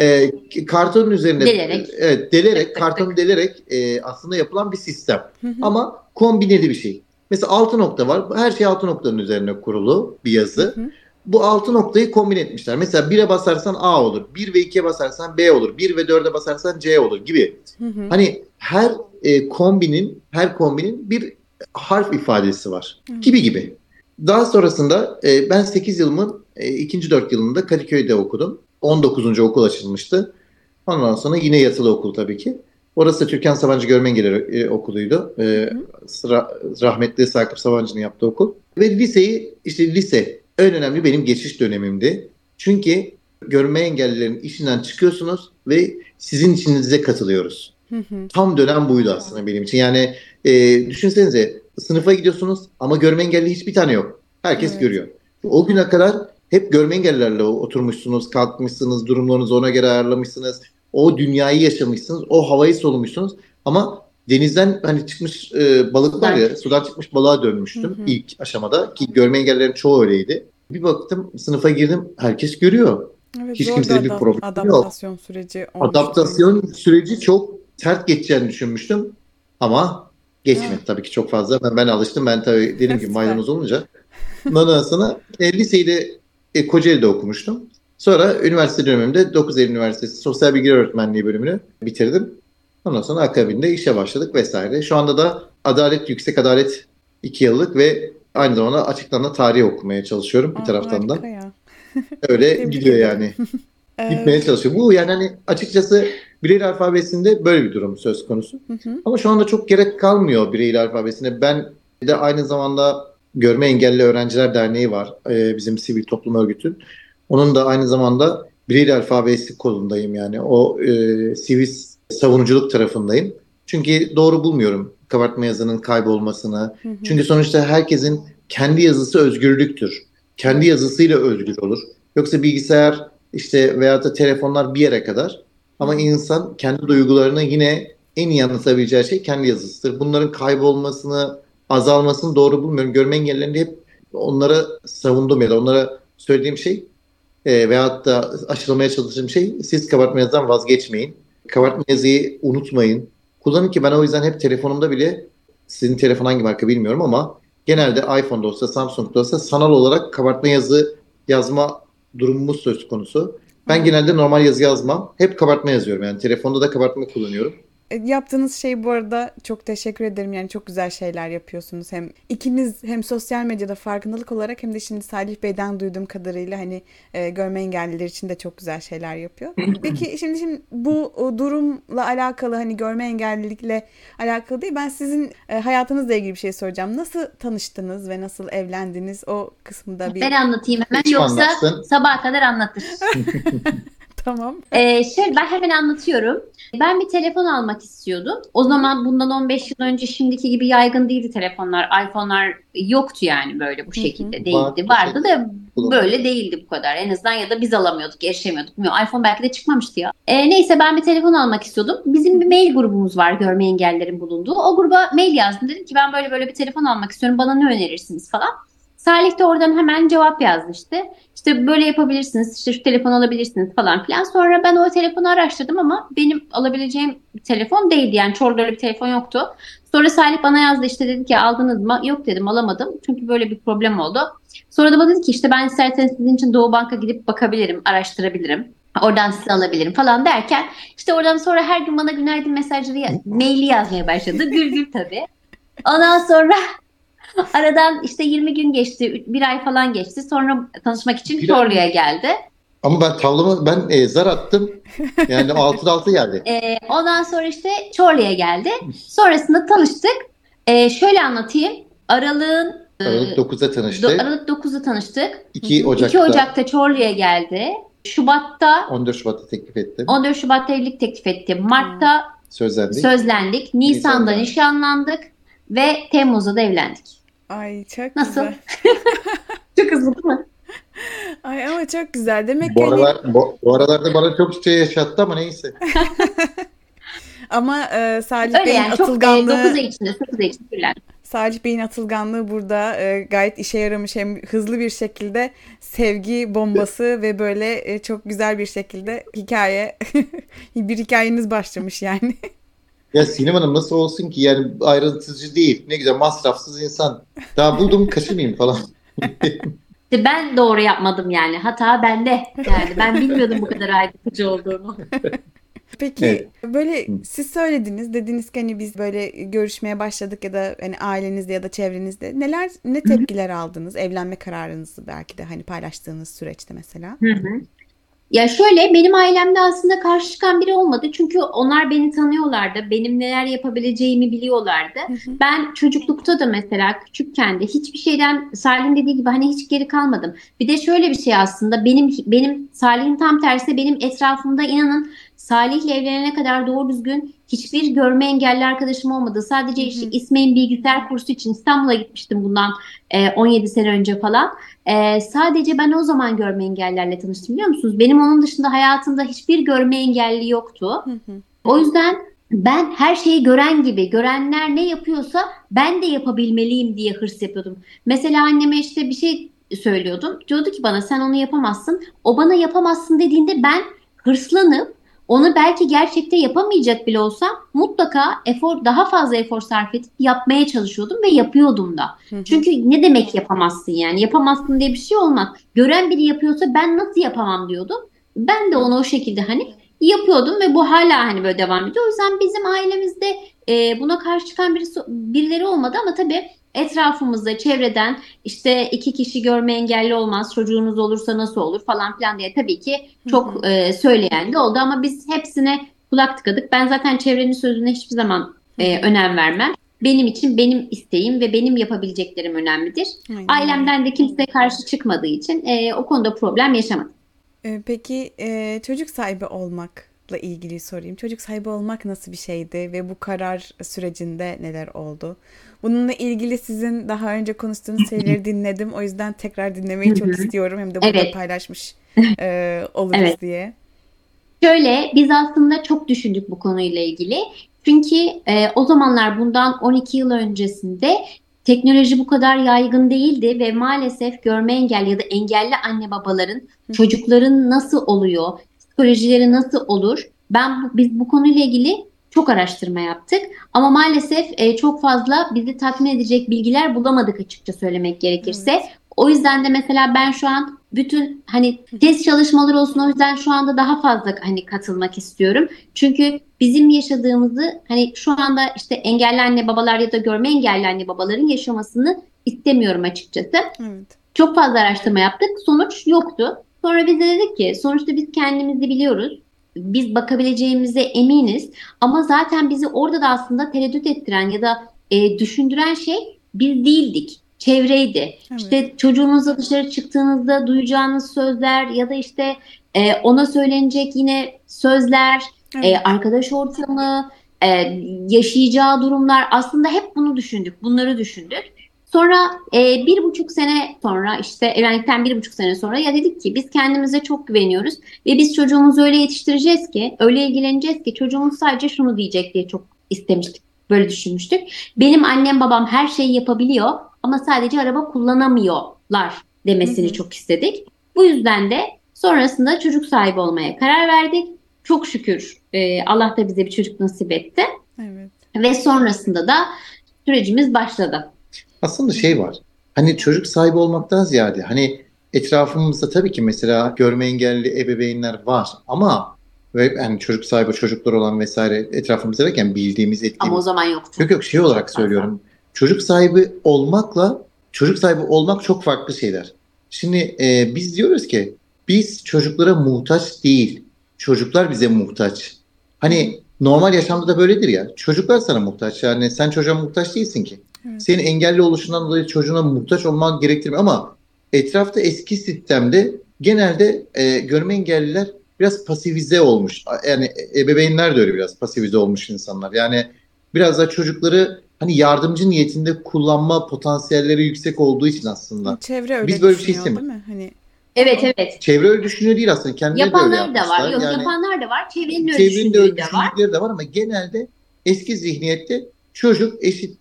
Ee, kartonun üzerinde Delerek. evet delerek, Tık tık kartonu tık. delerek e, aslında yapılan bir sistem. Hı hı. Ama kombineli bir şey. Mesela altı nokta var. Her şey altı noktanın üzerine kurulu bir yazı. Hı hı. Bu altı noktayı kombin etmişler. Mesela bire basarsan A olur. bir ve ikiye basarsan B olur. bir ve dörde basarsan C olur gibi. Hı hı. Hani her e, kombinin her kombinin bir harf ifadesi var. Hı. Gibi gibi. Daha sonrasında e, ben sekiz yılımın e, ikinci dört yılında Kadıköy'de okudum. on dokuzuncu okul açılmıştı. Ondan sonra yine yatılı okul tabii ki. Orası Türkan Sabancı Görmengeler e, okuluydu. E, sıra, rahmetli Sakıp Sabancı'nın yaptığı okul. Ve liseyi, işte lise en önemli benim geçiş dönemimdi. Çünkü görme engellilerin işinden çıkıyorsunuz ve sizin içinize katılıyoruz. Hı hı. Tam dönem buydu aslında benim için. Yani e, düşünsenize, sınıfa gidiyorsunuz ama görme engelli hiçbir tane yok. Herkes Evet. görüyor. O güne kadar hep görme engellilerle oturmuşsunuz, kalkmışsınız, durumlarınızı ona göre ayarlamışsınız. O dünyayı yaşamışsınız, o havayı solumuşsunuz. Ama denizden hani çıkmış e, balık var ya, sudan çıkmış balığa dönmüştüm Hı hı. ilk aşamada, ki görme engellilerin çoğu öyleydi. Bir baktım, sınıfa girdim, herkes görüyor. Evet, Hiç zor kimsede bir bir ada- problem yok. adaptasyon süreci olmuştu. Adaptasyon süreci çok sert geçeceğini düşünmüştüm ama geçmedi Ah. tabii ki çok fazla. Ben, ben alıştım. Ben tabii dediğim gibi Süper. maydanoz olunca. Ondan sonra e, liseyi de e, Kocaeli'de okumuştum. Sonra üniversite dönemimde dokuz Eylül Üniversitesi Sosyal Bilgiler Öğretmenliği bölümünü bitirdim. Ondan sonra akabinde işe başladık vesaire. Şu anda da Adalet, Yüksek Adalet iki yıllık ve aynı zamanda açıktan da tarih okumaya çalışıyorum bir Aa, taraftan da. harika ya. Öyle Tebrik gidiyor ederim. yani. Ee, Gitmeye çalışıyor. Bu yani hani açıkçası Braille alfabesinde böyle bir durum söz konusu. hı hı. Ama şu anda çok gerek kalmıyor Braille alfabesine. Ben de aynı zamanda Görme Engelli Öğrenciler Derneği var. Ee, bizim sivil toplum örgütü. Onun da aynı zamanda Braille alfabesi kolundayım yani. O e, sivil savunuculuk tarafındayım. Çünkü doğru bulmuyorum kabartma yazının kaybolmasını. Hı hı. Çünkü sonuçta herkesin kendi yazısı özgürlüktür. Kendi yazısıyla özgür olur. Yoksa bilgisayar işte veyahut da telefonlar bir yere kadar. Ama insan kendi duygularını yine en iyi anlatabileceği şey kendi yazısıdır. Bunların kaybolmasını, azalmasını doğru bulmuyorum. Görme engellilerinde hep onlara savundum ya da onlara söylediğim şey e, veyahut da aşılamaya çalıştığım şey, siz kabartma yazıdan vazgeçmeyin. Kabartma yazıyı unutmayın. Kullanın, ki ben o yüzden hep telefonumda bile, sizin telefon hangi marka bilmiyorum ama genelde iPhone'da olsa, Samsung'da olsa sanal olarak kabartma yazı yazma durumumuz söz konusu. Ben Hı. genelde normal yazı yazmam. Hep kabartma yazıyorum. Yani telefonda da kabartma kullanıyorum. E, Yaptığınız şey bu arada çok teşekkür ederim. Yani çok güzel şeyler yapıyorsunuz. Hem ikiniz hem sosyal medyada farkındalık olarak hem de şimdi Salih Bey'den duyduğum kadarıyla hani e, görme engelliler için de çok güzel şeyler yapıyor. Peki şimdi şimdi bu o, durumla alakalı, hani görme engellilikle alakalı değil, ben sizin e, hayatınızla ilgili bir şey soracağım. Nasıl tanıştınız ve nasıl evlendiniz? O kısmında bir Ben anlatayım hemen, Hiç yoksa anlatsın. sabaha kadar anlatır. tamam. Ee, şöyle ben hemen anlatıyorum. Ben bir telefon almak istiyordum. O zaman bundan on beş yıl önce şimdiki gibi yaygın değildi telefonlar. iPhone'lar yoktu yani böyle bu şekilde değildi. Vardı. Vardı da Bulamadım. böyle değildi bu kadar. En azından ya da biz alamıyorduk, erişemiyorduk. Bilmiyorum, iPhone belki de çıkmamıştı ya. Ee, neyse ben bir telefon almak istiyordum. Bizim bir mail grubumuz var, görme engellilerin bulunduğu. O gruba mail yazdım. Dedim ki ben böyle böyle bir telefon almak istiyorum. Bana ne önerirsiniz falan. Salih de oradan hemen cevap yazmıştı. İşte böyle yapabilirsiniz, işte şu telefonu alabilirsiniz falan filan. Sonra ben o telefonu araştırdım ama benim alabileceğim bir telefon değildi. Yani Çorlu'da bir telefon yoktu. Sonra Salih bana yazdı, işte dedi ki aldınız mı? Yok dedim, alamadım. Çünkü böyle bir problem oldu. Sonra da bana dedi ki işte ben isterseniz sizin için Doğu Bank'a gidip bakabilirim, araştırabilirim. Oradan size alabilirim falan derken işte oradan sonra her gün bana günaydın mesajları, ya- maili yazmaya başladı. Gül gül tabii. Ondan sonra aradan işte yirmi gün geçti, bir ay falan geçti. Sonra tanışmak için Bir ay mı? Çorlu'ya geldi. Ama ben tavlama, ben e, zar attım. Yani altıda altı geldi. Ee, ondan sonra işte Çorlu'ya geldi. Sonrasında tanıştık. Ee, şöyle anlatayım. Aralığın e, Aralık dokuzda do- tanıştık. Aralık dokuzda tanıştık. iki Hı hı. Ocak'ta, iki Ocak'ta Çorlu'ya geldi. Şubat'ta on dört Şubat'ta teklif ettim. on dört Şubat'ta evlilik teklif etti. Mart'ta Sözlendik. sözlendik. Nisan'da Nisan'da. nişanlandık ve Temmuz'da da evlendik. Ay çok Nasıl? güzel. Çok hızlı değil mi? Ay ama çok güzel. Demek Bu ki hani aralar bu, bu aralarda bana çok şey yaşattı ama neyse. ama e, Salih Öyle Bey'in yani çok e, atılganlığı dokuz ay içinde, sekiz ay içinde evlendik. Salih Bey'in atılganlığı burada e, gayet işe yaramış. Hem hızlı bir şekilde sevgi bombası ve böyle e, çok güzel bir şekilde hikaye bir hikayeniz başlamış yani. Ya Sinem Hanım nasıl olsun ki yani ayrıntıcı değil. Ne güzel masrafsız insan. Daha buldum kaçırmayayım falan. İşte ben doğru yapmadım yani. Hata bende. Yani ben bilmiyordum bu kadar ayrıntıcı olduğunu. Peki Evet. böyle siz söylediniz, dediniz ki hani biz böyle görüşmeye başladık ya da hani ailenizde ya da çevrenizde neler ne tepkiler aldınız evlenme kararınızı belki de hani paylaştığınız süreçte mesela. Hı hı. Ya şöyle benim ailemde aslında karşı çıkan biri olmadı. Çünkü onlar beni tanıyorlardı. Benim neler yapabileceğimi biliyorlardı. Hı hı. Ben çocuklukta da mesela küçükken de hiçbir şeyden Salih'in dediği gibi hani hiç geri kalmadım. Bir de şöyle bir şey aslında benim benim Salih'in tam tersi benim etrafımda inanın Salih'le evlenene kadar doğru düzgün hiçbir görme engelli arkadaşım olmadı. Sadece Hı işte hı. İsmail'in bilgisayar kursu için İstanbul'a gitmiştim bundan e, on yedi sene önce falan. Ee, sadece ben o zaman görme engellerle tanıştım biliyor musunuz? Benim onun dışında hayatımda hiçbir görme engelli yoktu. Hı hı. O yüzden ben her şeyi gören gibi, görenler ne yapıyorsa ben de yapabilmeliyim diye hırs yapıyordum. Mesela anneme işte bir şey söylüyordum. Diyordu ki bana sen onu yapamazsın. O bana yapamazsın dediğinde ben hırslanıp onu belki gerçekte yapamayacak bile olsam mutlaka efor daha fazla efor sarf edip yapmaya çalışıyordum ve yapıyordum da. Hı hı. Çünkü ne demek yapamazsın yani? Yapamazsın diye bir şey olmaz. Gören biri yapıyorsa ben nasıl yapamam diyordum. Ben de onu o şekilde hani yapıyordum ve bu hala hani böyle devam ediyor. O yüzden bizim ailemizde e, buna karşı çıkan birisi, birileri olmadı ama tabii etrafımızda, çevreden işte iki kişi görme engelli olmaz, çocuğunuz olursa nasıl olur falan filan diye tabii ki Hı hı. çok e, söyleyen de oldu ama biz hepsine kulak tıkadık. Ben zaten çevrenin sözüne hiçbir zaman Hı e, hı. önem vermem. Benim için benim isteğim ve benim yapabileceklerim önemlidir. Aynen öyle. Ailemden de kimse karşı çıkmadığı için e, o konuda problem yaşamadım. Ee, Peki e, çocuk sahibi olmakla ilgili sorayım. Çocuk sahibi olmak nasıl bir şeydi ve bu karar sürecinde neler oldu? Bununla ilgili sizin daha önce konuştuğunuz şeyleri dinledim. O yüzden tekrar Hı dinlemeyi çok hı. istiyorum. Hem de burada Evet, paylaşmış e, oluruz evet. diye. Şöyle biz aslında çok düşündük bu konuyla ilgili. Çünkü e, o zamanlar bundan on iki yıl öncesinde teknoloji bu kadar yaygın değildi ve maalesef görme engelli ya da engelli anne babaların Hı hı. çocukların nasıl oluyor, psikolojileri nasıl olur? Ben bu- biz bu konuyla ilgili çok araştırma yaptık ama maalesef e, çok fazla bizi tatmin edecek bilgiler bulamadık açıkça söylemek gerekirse. Evet. O yüzden de mesela ben şu an bütün hani Hı hı. test çalışmaları olsun o yüzden şu anda daha fazla hani katılmak istiyorum. Çünkü bizim yaşadığımızı hani şu anda işte engelli anne babalar ya da görme engelli anne babaların yaşamasını istemiyorum açıkçası. Evet. Çok fazla araştırma yaptık. Sonuç yoktu. Sonra biz de dedik ki sonuçta biz kendimizi biliyoruz. Biz bakabileceğimize eminiz. Ama zaten bizi orada da aslında tereddüt ettiren ya da e, düşündüren şey biz değildik. Çevreydi. Evet. İşte çocuğunuzla dışarı çıktığınızda duyacağınız sözler ya da işte e, ona söylenecek yine sözler, e, Evet. arkadaş ortamı, e, yaşayacağı durumlar aslında hep bunu düşündük. Bunları düşündük. Sonra e, bir buçuk sene sonra işte evlendikten bir buçuk sene sonra ya dedik ki biz kendimize çok güveniyoruz ve biz çocuğumuzu öyle yetiştireceğiz ki öyle ilgileneceğiz ki çocuğumuz sadece şunu diyecek diye çok istemiştik. Böyle düşünmüştük. Benim annem babam her şeyi yapabiliyor ama sadece araba kullanamıyorlar Hı demesini hı. çok istedik. Bu yüzden de sonrasında çocuk sahibi olmaya karar verdik. Çok şükür e, Allah da bize bir çocuk nasip etti Evet. ve sonrasında da sürecimiz başladı. Aslında Hı şey hı. var. Hani çocuk sahibi olmaktan ziyade hani etrafımızda tabii ki mesela görme engelli ebeveynler var ama ve yani çocuk sahibi çocuklar olan vesaire etrafımızda derken bildiğimiz Ama o ettiğimiz. zaman yoktu. Yok yok şey Çok olarak fazla. söylüyorum. Çocuk sahibi olmakla çocuk sahibi olmak çok farklı şeyler. Şimdi e, biz diyoruz ki biz çocuklara muhtaç değil. Çocuklar bize muhtaç. Hı hı. Hani normal yaşamda da böyledir ya. Çocuklar sana muhtaç. Yani sen çocuğa muhtaç değilsin ki. Evet. Senin engelli oluşundan dolayı çocuğuna muhtaç olman gerektirmiyor ama etrafta eski sistemde genelde e, görme engelliler biraz pasifize olmuş. Yani ebeveynler de öyle biraz pasifize olmuş insanlar. Yani biraz da çocukları hani yardımcı niyetinde kullanma potansiyelleri yüksek olduğu için aslında. Çevre Biz öyle böyle bir şey düşünüyor, istemiyoruz. değil mi? Hani Evet evet. Çevre öyle düşünüyor değil aslında. Kendileri de öyle Yapanlar da var. yapmışlar. Yok Yani yapanlar da var. Çevrenin öyle çevrenin de öyle düşündüğü de var. düşündükleri de var ama genelde eski zihniyette çocuk eşittir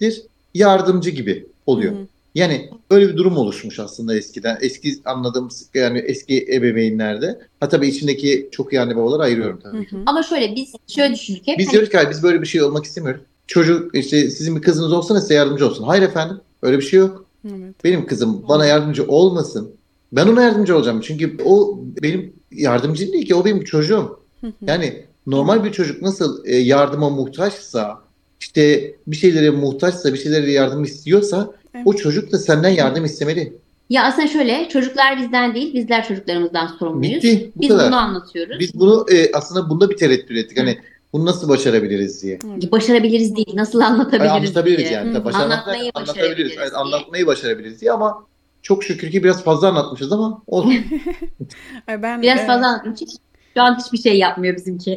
yardımcı gibi oluyor. Hı hı. Yani böyle bir durum oluşmuş aslında eskiden. Eski anladığımız yani eski ebeveynlerde. Ha tabii içindeki çok iyi anne babaları ayırıyorum Hı tabii ki. hı. Ama şöyle biz şöyle düşündük hep. Biz Hani diyoruz ki hayır, biz böyle bir şey olmak istemiyoruz. Çocuk işte sizin bir kızınız olsana size yardımcı olsun. Hayır efendim, öyle bir şey yok. Evet. Benim kızım bana yardımcı olmasın. Ben ona yardımcı olacağım. Çünkü o benim yardımcım değil ki, o benim çocuğum. Hı hı. Yani normal bir çocuk nasıl e, yardıma muhtaçsa, işte bir şeylere muhtaçsa, bir şeylere yardım istiyorsa, Evet. o çocuk da senden yardım istemeli. ya aslında şöyle, çocuklar bizden değil, bizler çocuklarımızdan sorumluyuz. Bitti, bu Biz kadar. bunu anlatıyoruz. Biz bunu e, aslında bunda bir tereddüt ettik. Hı. Hani bunu nasıl başarabiliriz diye. Evet. Başarabiliriz değil, nasıl Hayır, anlatabiliriz anlatabiliriz diye. yani. Hı Tabii hı. başarmak Anlatmayı derken anlatabiliriz. başarabiliriz Evet, diye. anlatmayı başarabiliriz diye ama çok şükür ki biraz fazla anlatmışız ama olsun. Ay ben Biraz e, fazla anlatmışız. Şu an hiçbir şey yapmıyor bizimki.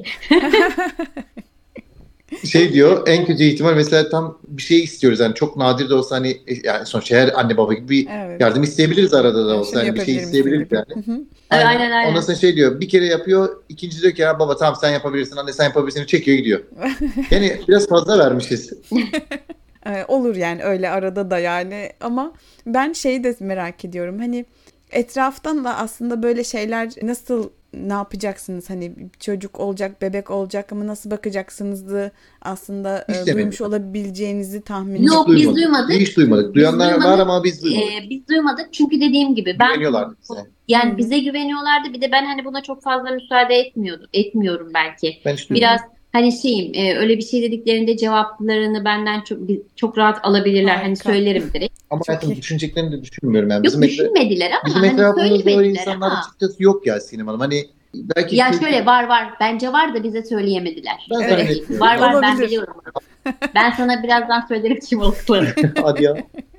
Şey diyor, en kötü ihtimal mesela tam bir şey istiyoruz yani, çok nadir de olsa hani e, yani sonuçta her anne baba gibi bir evet. yardım isteyebiliriz arada da Yani olsa, şunu hani bir şey yapabilir misin isteyebiliriz gibi. yani. Hı hı. Evet, Aynen. aynen aynen. Ondan sonra şey diyor, bir kere yapıyor, ikinci diyor ki ya baba tamam sen yapabilirsin, anne sen yapabilirsin, çekiyor gidiyor. Yani biraz fazla vermişiz. E, olur yani öyle arada da yani, ama ben şeyi de merak ediyorum, hani etraftan da aslında böyle şeyler nasıl, ne yapacaksınız, hani çocuk olacak, bebek olacak ama nasıl bakacaksınızı aslında Hiç e, demedim. duymuş olabileceğinizi tahmin Hiç Yok, biz duymadık. Hiç duymadık. Biz Duyanlar var duymadık. ama biz duymadık. Ee, biz duymadık çünkü dediğim gibi ben Güveniyorlardı bize. yani Hı hı. bize güveniyorlardı. Bir de ben hani buna çok fazla müsaade etmiyordum. Etmiyorum belki. Ben hiç Hı Biraz duymadım. hani şeyim, e, öyle bir şey dediklerinde cevaplarını benden çok çok rahat alabilirler. Hani Harika. söylerim direkt. Ama Çok hayatım iyi. düşüneceklerini de düşünmüyorum yani. Yok, Bizim, etra- düşünmediler ama bizim hani etrafımızda öyle söylemediler insanlar ama açıkçası yok ya Sinem Hanım. Hani belki ya çocuk, şöyle var var. Bence var da bize söyleyemediler. ben Öyle Evet. diyeyim. zannetmiyorum. Var var, ben Olabilir. biliyorum. Ben sana birazdan söylerim kim olduklarını. Hadi ya.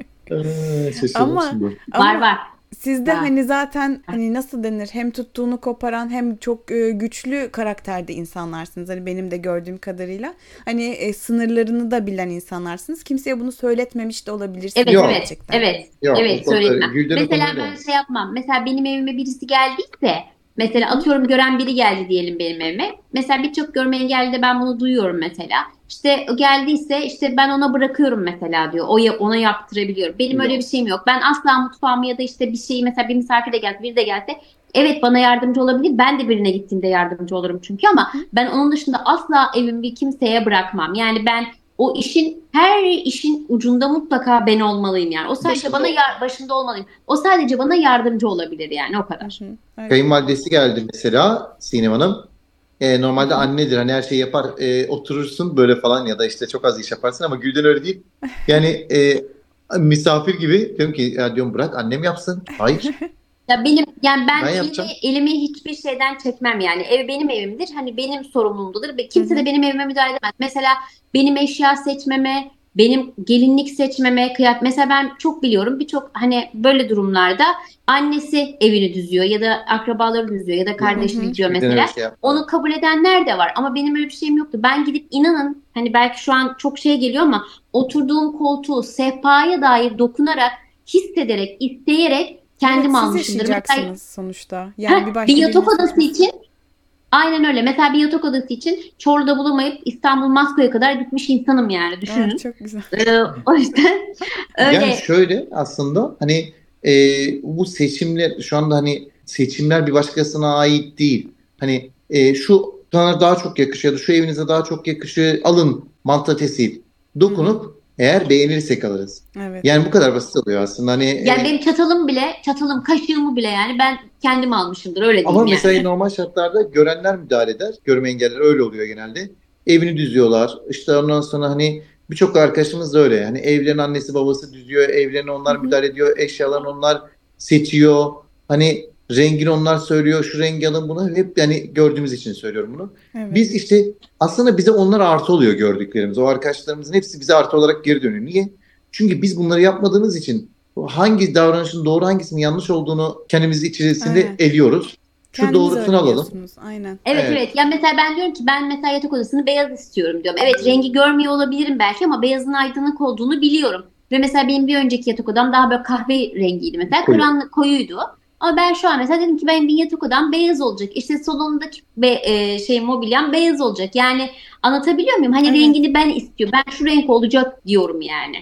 Ee, şaşırdım Ama şimdi. Var ama var. sizde Var. hani zaten hani nasıl denir, hem tuttuğunu koparan hem çok e, güçlü karakterde insanlarsınız. Hani benim de gördüğüm kadarıyla. Hani e, sınırlarını da bilen insanlarsınız. Kimseye bunu söyletmemiş de olabilirsiniz Evet Yok. evet gerçekten. evet Yok, o evet konuda söyletmem. Gülden o Mesela konuda ben öyle. şey yapmam. Mesela benim evime birisi geldiyse, Hı mesela hı. atıyorum gören biri geldi diyelim benim evime. Mesela birçok görme engelli de ben bunu duyuyorum mesela. İşte o geldiyse işte ben ona bırakıyorum mesela diyor. O ya- ona yaptırabiliyorum. Benim öyle Yok. bir şeyim yok. Ben asla mutfağımı ya da işte bir şeyi, mesela bir misafir de gelse, biri de gelse, evet bana yardımcı olabilir. Ben de birine gittiğimde yardımcı olurum çünkü, Hı ama hı. ben onun dışında asla evimi bir kimseye bırakmam. Yani ben o işin, her işin ucunda mutlaka ben olmalıyım yani. O sadece Başında bana ol. yar- başında olmalıyım. O sadece bana yardımcı olabilir yani, o Hı kadar. hı. Ay, Kayınvalidesi geldi mesela Sinem Hanım. Ee, Hı normalde hı. annedir hani her şeyi yapar. Ee, oturursun böyle falan ya da işte çok az iş yaparsın ama Gülden öyle değil. Yani e, misafir gibi diyorum ki ya diyorum bırak annem yapsın. Hayır, Ya benim yani ben ben elimi yapacağım. elimi hiçbir şeyden çekmem yani. Ev benim evimdir. Hani benim sorumluluğumdur. Ve Hı kimse de hı. benim evime müdahale edemez. Mesela benim eşya seçmeme, benim gelinlik seçmeme, kıyafet. Mesela ben çok biliyorum, birçok hani böyle durumlarda annesi evini düzüyor ya da akrabaları düzüyor ya da Hı kardeşi hı. düzüyor Gülden öyle mesela. şey yapmadı. Onu kabul edenler de var ama benim öyle bir şeyim yoktu. Ben gidip, inanın hani belki şu an çok şey geliyor ama, oturduğum koltuğu, sehpaya dair dokunarak, hissederek, isteyerek Evet, kendim siz almışımdır. Mesela yaşayacaksınız sonuçta. Yani heh, bir bir başka birinin yatak odası seçmesi. için aynen öyle. Mesela bir yatak odası için Çorlu'da bulamayıp İstanbul Maska'ya kadar gitmiş insanım yani, Ah, düşünün. çok güzel. Ee, o yüzden Yani öyle. şöyle aslında hani e, bu seçimler şu anda hani seçimler bir başkasına ait değil. Hani e, şu sana daha çok yakışıyor ya da şu evinize daha çok yakışıyor alın mantalitesi Hı hı. dokunup eğer beğenirsek alırız. Evet. Yani bu kadar basit oluyor aslında. Hani Yani e, benim çatalım bile, çatalım, kaşığımı bile yani ben kendim almışımdır, öyle ama diyeyim mesela yani. normal şartlarda görenler müdahale eder. Görme engelliler öyle oluyor genelde. Evini düzüyorlar. İşte ondan sonra hani birçok arkadaşımız da öyle. Hani evlerin annesi babası düzüyor. Evlerine Hı onlar hı. müdahale ediyor. Eşyalarını onlar seçiyor. Hani rengini onlar söylüyor. Şu rengi alın bunu. Hep yani gördüğümüz için söylüyorum bunu. Evet. Biz işte aslında bize onlar artı oluyor gördüklerimiz. O arkadaşlarımızın hepsi bize artı olarak geri dönüyor. Niye? Çünkü biz bunları yapmadığımız için hangi davranışın doğru hangisinin yanlış olduğunu kendimiz içerisinde Aynen. eliyoruz. Şu Kendiniz doğrusunu alalım. öğreniyorsunuz. Aynen. Evet Evet. evet. Ya mesela ben diyorum ki, ben mesela yatak odasını beyaz istiyorum diyorum. Evet, rengi görmüyor olabilirim belki ama beyazın aydınlık olduğunu biliyorum. Ve mesela benim bir önceki yatak odam daha böyle kahve rengiydi mesela. Koyu. Karanlık, koyuydu. Ama ben şu an mesela dedim ki benim bir yatak odam beyaz olacak. İşte salonundaki be, e, şey mobilyam beyaz olacak. Yani anlatabiliyor muyum? Hani Evet. rengini ben istiyorum. Ben şu renk olacak diyorum yani.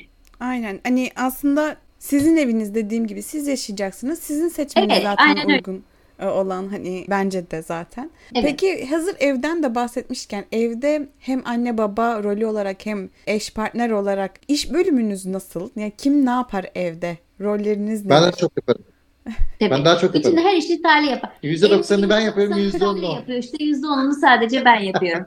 Aynen. Hani aslında sizin eviniz, dediğim gibi siz yaşayacaksınız. Sizin seçmeniz Evet, zaten aynen öyle. uygun e, olan, hani bence de zaten. Evet. Peki hazır evden de bahsetmişken, evde hem anne baba rolü olarak hem eş partner olarak iş bölümünüz nasıl? Yani kim ne yapar evde? Rolleriniz Ben daha nedir? çok yaparım. Ben Tabii. daha çok Bütün yaparım. her işi Salih yapar. yüzde Evde doksanını ben yapıyorum, yüzde yüzde doksanını onunu Salih o. yapıyor. İşte yüzde onunu sadece ben yapıyorum.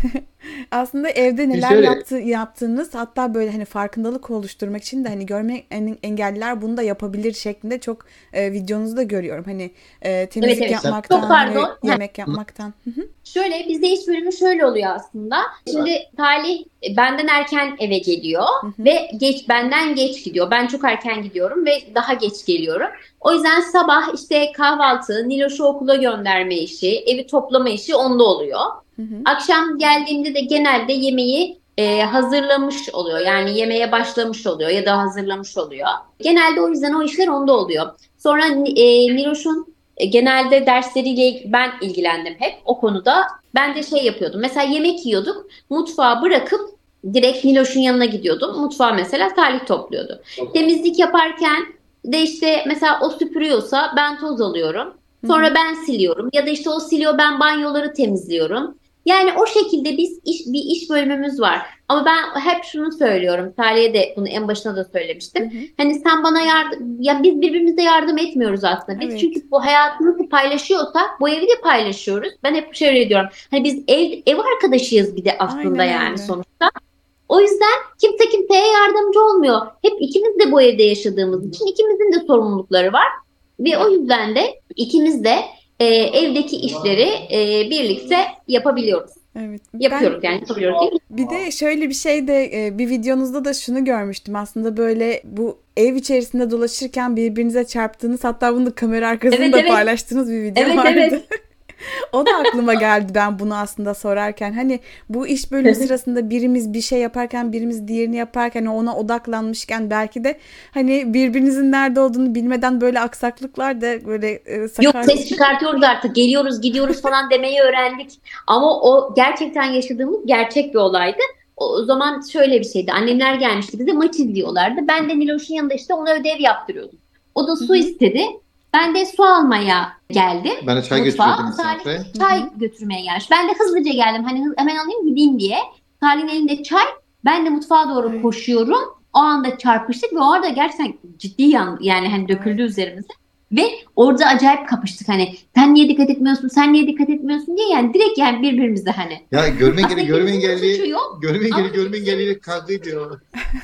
Aslında evde Şimdi neler şöyle, yaptı, yaptığınız, hatta böyle hani farkındalık oluşturmak için de hani görme en- engelliler bunu da yapabilir şeklinde çok e, videonuzu da görüyorum. Hani e, Evet, temizlik evet. sen Çok yapmaktan, hani pardon. Heh. yemek yapmaktan. Hı hı. Şöyle bizde iş bölümü şöyle oluyor aslında. Şimdi Salih e, benden erken eve geliyor Hı hı. ve geç benden geç gidiyor. Ben çok erken gidiyorum ve daha geç geliyorum. O yüzden sabah işte kahvaltı, Niloş'u okula gönderme işi, evi toplama işi onda oluyor. Hı hı. Akşam geldiğimde de genelde yemeği e, hazırlamış oluyor. Yani yemeğe başlamış oluyor ya da hazırlamış oluyor. Genelde o yüzden o işler onda oluyor. Sonra e, Niloş'un e, genelde dersleriyle ben ilgilendim hep o konuda. Ben de şey yapıyordum. Mesela yemek yiyorduk. Mutfağı bırakıp direkt Niloş'un yanına gidiyordum. Mutfağı mesela Salih topluyordu. Temizlik yaparken de işte mesela o süpürüyorsa ben toz alıyorum. Hı hı. Sonra ben siliyorum. Ya da işte o siliyor, ben banyoları temizliyorum. Yani o şekilde biz iş, bir iş bölümümüz var. Ama ben hep şunu söylüyorum. Salih'e de bunu en başına da Hı söylemiştim. hı. Hani sen bana yardım, ya biz birbirimize yardım etmiyoruz aslında. Biz Evet. çünkü bu hayatımızı paylaşıyorsak bu evi de paylaşıyoruz. Ben hep şöyle diyorum. Hani biz ev, ev arkadaşıyız bir de aslında Aynen yani öyle. sonuçta. O yüzden kimse kimseye yardımcı olmuyor. Hep ikimiz de bu evde yaşadığımız için ikimizin de sorumlulukları var. Ve o yüzden de ikimiz de e, evdeki işleri e, birlikte yapabiliyoruz. Evet. Ben Yapıyoruz yani yapabiliyoruz değil mi? bir de şöyle bir şey de e, bir videonuzda da şunu görmüştüm. Aslında böyle bu ev içerisinde dolaşırken birbirinize çarptığınız, hatta bunu da kamera arkasında Evet, da evet. paylaştığınız bir video Evet, vardı. evet. O da aklıma geldi ben bunu aslında sorarken. Hani bu iş bölümü sırasında birimiz bir şey yaparken, birimiz diğerini yaparken, ona odaklanmışken belki de hani birbirinizin nerede olduğunu bilmeden böyle aksaklıklar da böyle e, Yok, sakar. ses çıkartıyoruz artık. Geliyoruz, gidiyoruz falan demeyi öğrendik. Ama o gerçekten yaşadığımız gerçek bir olaydı. O zaman şöyle bir şeydi. Annemler gelmişti bize, maç izliyorlardı. Ben de Niloş'un yanında işte ona ödev yaptırıyordum. O da Hı su hı. istedi. Ben de su almaya geldim ben de çay mutfağa. götürüyordum Salih misafire. de Hı çay hı. götürmeye gelmiş. Ben de hızlıca geldim. Hani hız- hemen alayım gideyim diye. Salih'in elinde çay. Ben de mutfağa doğru Ay, koşuyorum. O anda çarpıştık ve o arada gerçekten ciddi yan, yani hani döküldü evet. üzerimize. Ve orada acayip kapıştık, hani sen niye dikkat etmiyorsun, sen niye dikkat etmiyorsun diye, yani direkt yani birbirimize hani. Ya görme Aslında engelli, görme ikimizin de suçu engelli, yok görme ama engelli, görme kimsenin engelliyle kavga ediyor.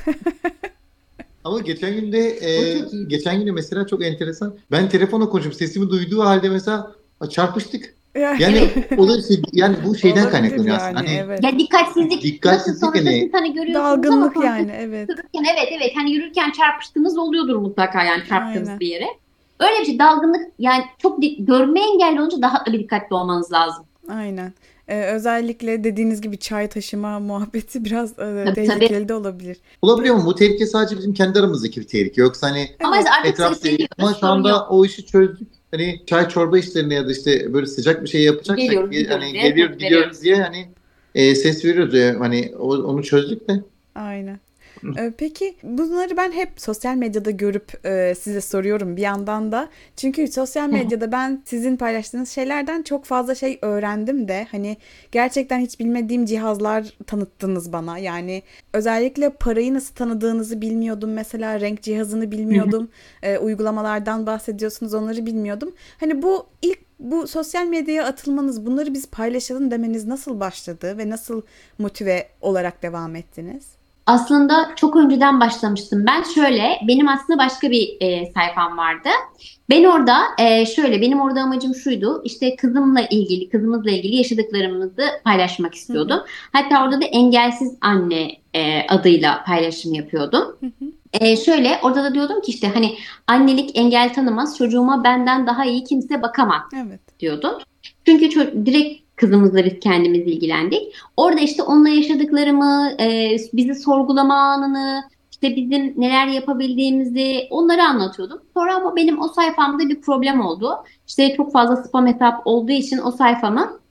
Ama geçen günde o e, çok iyi. geçen günde mesela çok enteresan. Ben telefonla konuşup sesimi duyduğu halde mesela çarpıştık. Yani Yani Evet. o da şey- yani bu şeyden olabilir kaynaklanıyor aslında. yani, Hani evet. Ya dikkatsizlik nasıl, dikkatsizlik, sonuçta hani siz hani görüyorsunuz ama Dalgınlık sonuçta yani, evet. yürürken, evet evet, hani yürürken çarpıştığınız oluyordur mutlaka, yani çarptığınız Aynen. bir yere. Öyle bir şey, dalgınlık yani, çok di- görme engelli olunca daha da bir dikkatli olmanız lazım. Aynen. Ee, özellikle dediğiniz gibi çay taşıma muhabbeti biraz e, Tabii tabii. tehlikeli de olabilir. olabiliyor mu? Bu tehlike sadece bizim kendi aramızdaki bir tehlike. Yoksa hani Ama Evet. artık etrafta, ama sesleniyoruz, şu sorun anda yok. o işi çözdük. Hani çay çorba işlerine ya da işte böyle sıcak bir şey yapacaksak Geliyoruz ge- gidiyoruz hani diye geliyor ses veriyoruz. gidiyoruz diye hani e, ses veriyoruz ya, hani o- onu çözdük de. Aynen. Ee, Peki bunları ben hep sosyal medyada görüp e, size soruyorum bir yandan da. Çünkü sosyal medyada ben sizin paylaştığınız şeylerden çok fazla şey öğrendim de, hani gerçekten hiç bilmediğim cihazlar tanıttınız bana. Yani özellikle parayı nasıl tanıdığınızı bilmiyordum. Mesela renk cihazını bilmiyordum. Ee, uygulamalardan bahsediyorsunuz, onları bilmiyordum. Hani bu ilk bu sosyal medyaya atılmanız, bunları biz paylaşalım demeniz nasıl başladı ve nasıl motive olarak devam ettiniz? Aslında çok önceden başlamıştım. Ben şöyle, benim aslında başka bir e, sayfam vardı. Ben orada e, şöyle, benim orada amacım şuydu. İşte kızımla ilgili, kızımızla ilgili yaşadıklarımızı paylaşmak Hı hı. istiyordum. Hatta orada da engelsiz anne e, adıyla paylaşım yapıyordum. Hı hı. E, şöyle, orada da diyordum ki işte hani annelik engel tanımaz, çocuğuma benden daha iyi kimse bakamaz Evet. diyordum. Çünkü ço- direkt kızımızla biz kendimiz ilgilendik. Orada işte onunla yaşadıklarımı, e, bizi sorgulama anını, işte bizim neler yapabildiğimizi, onları anlatıyordum. Sonra ama benim o sayfamda bir problem oldu. İşte çok fazla spam hesap olduğu için o sayfamı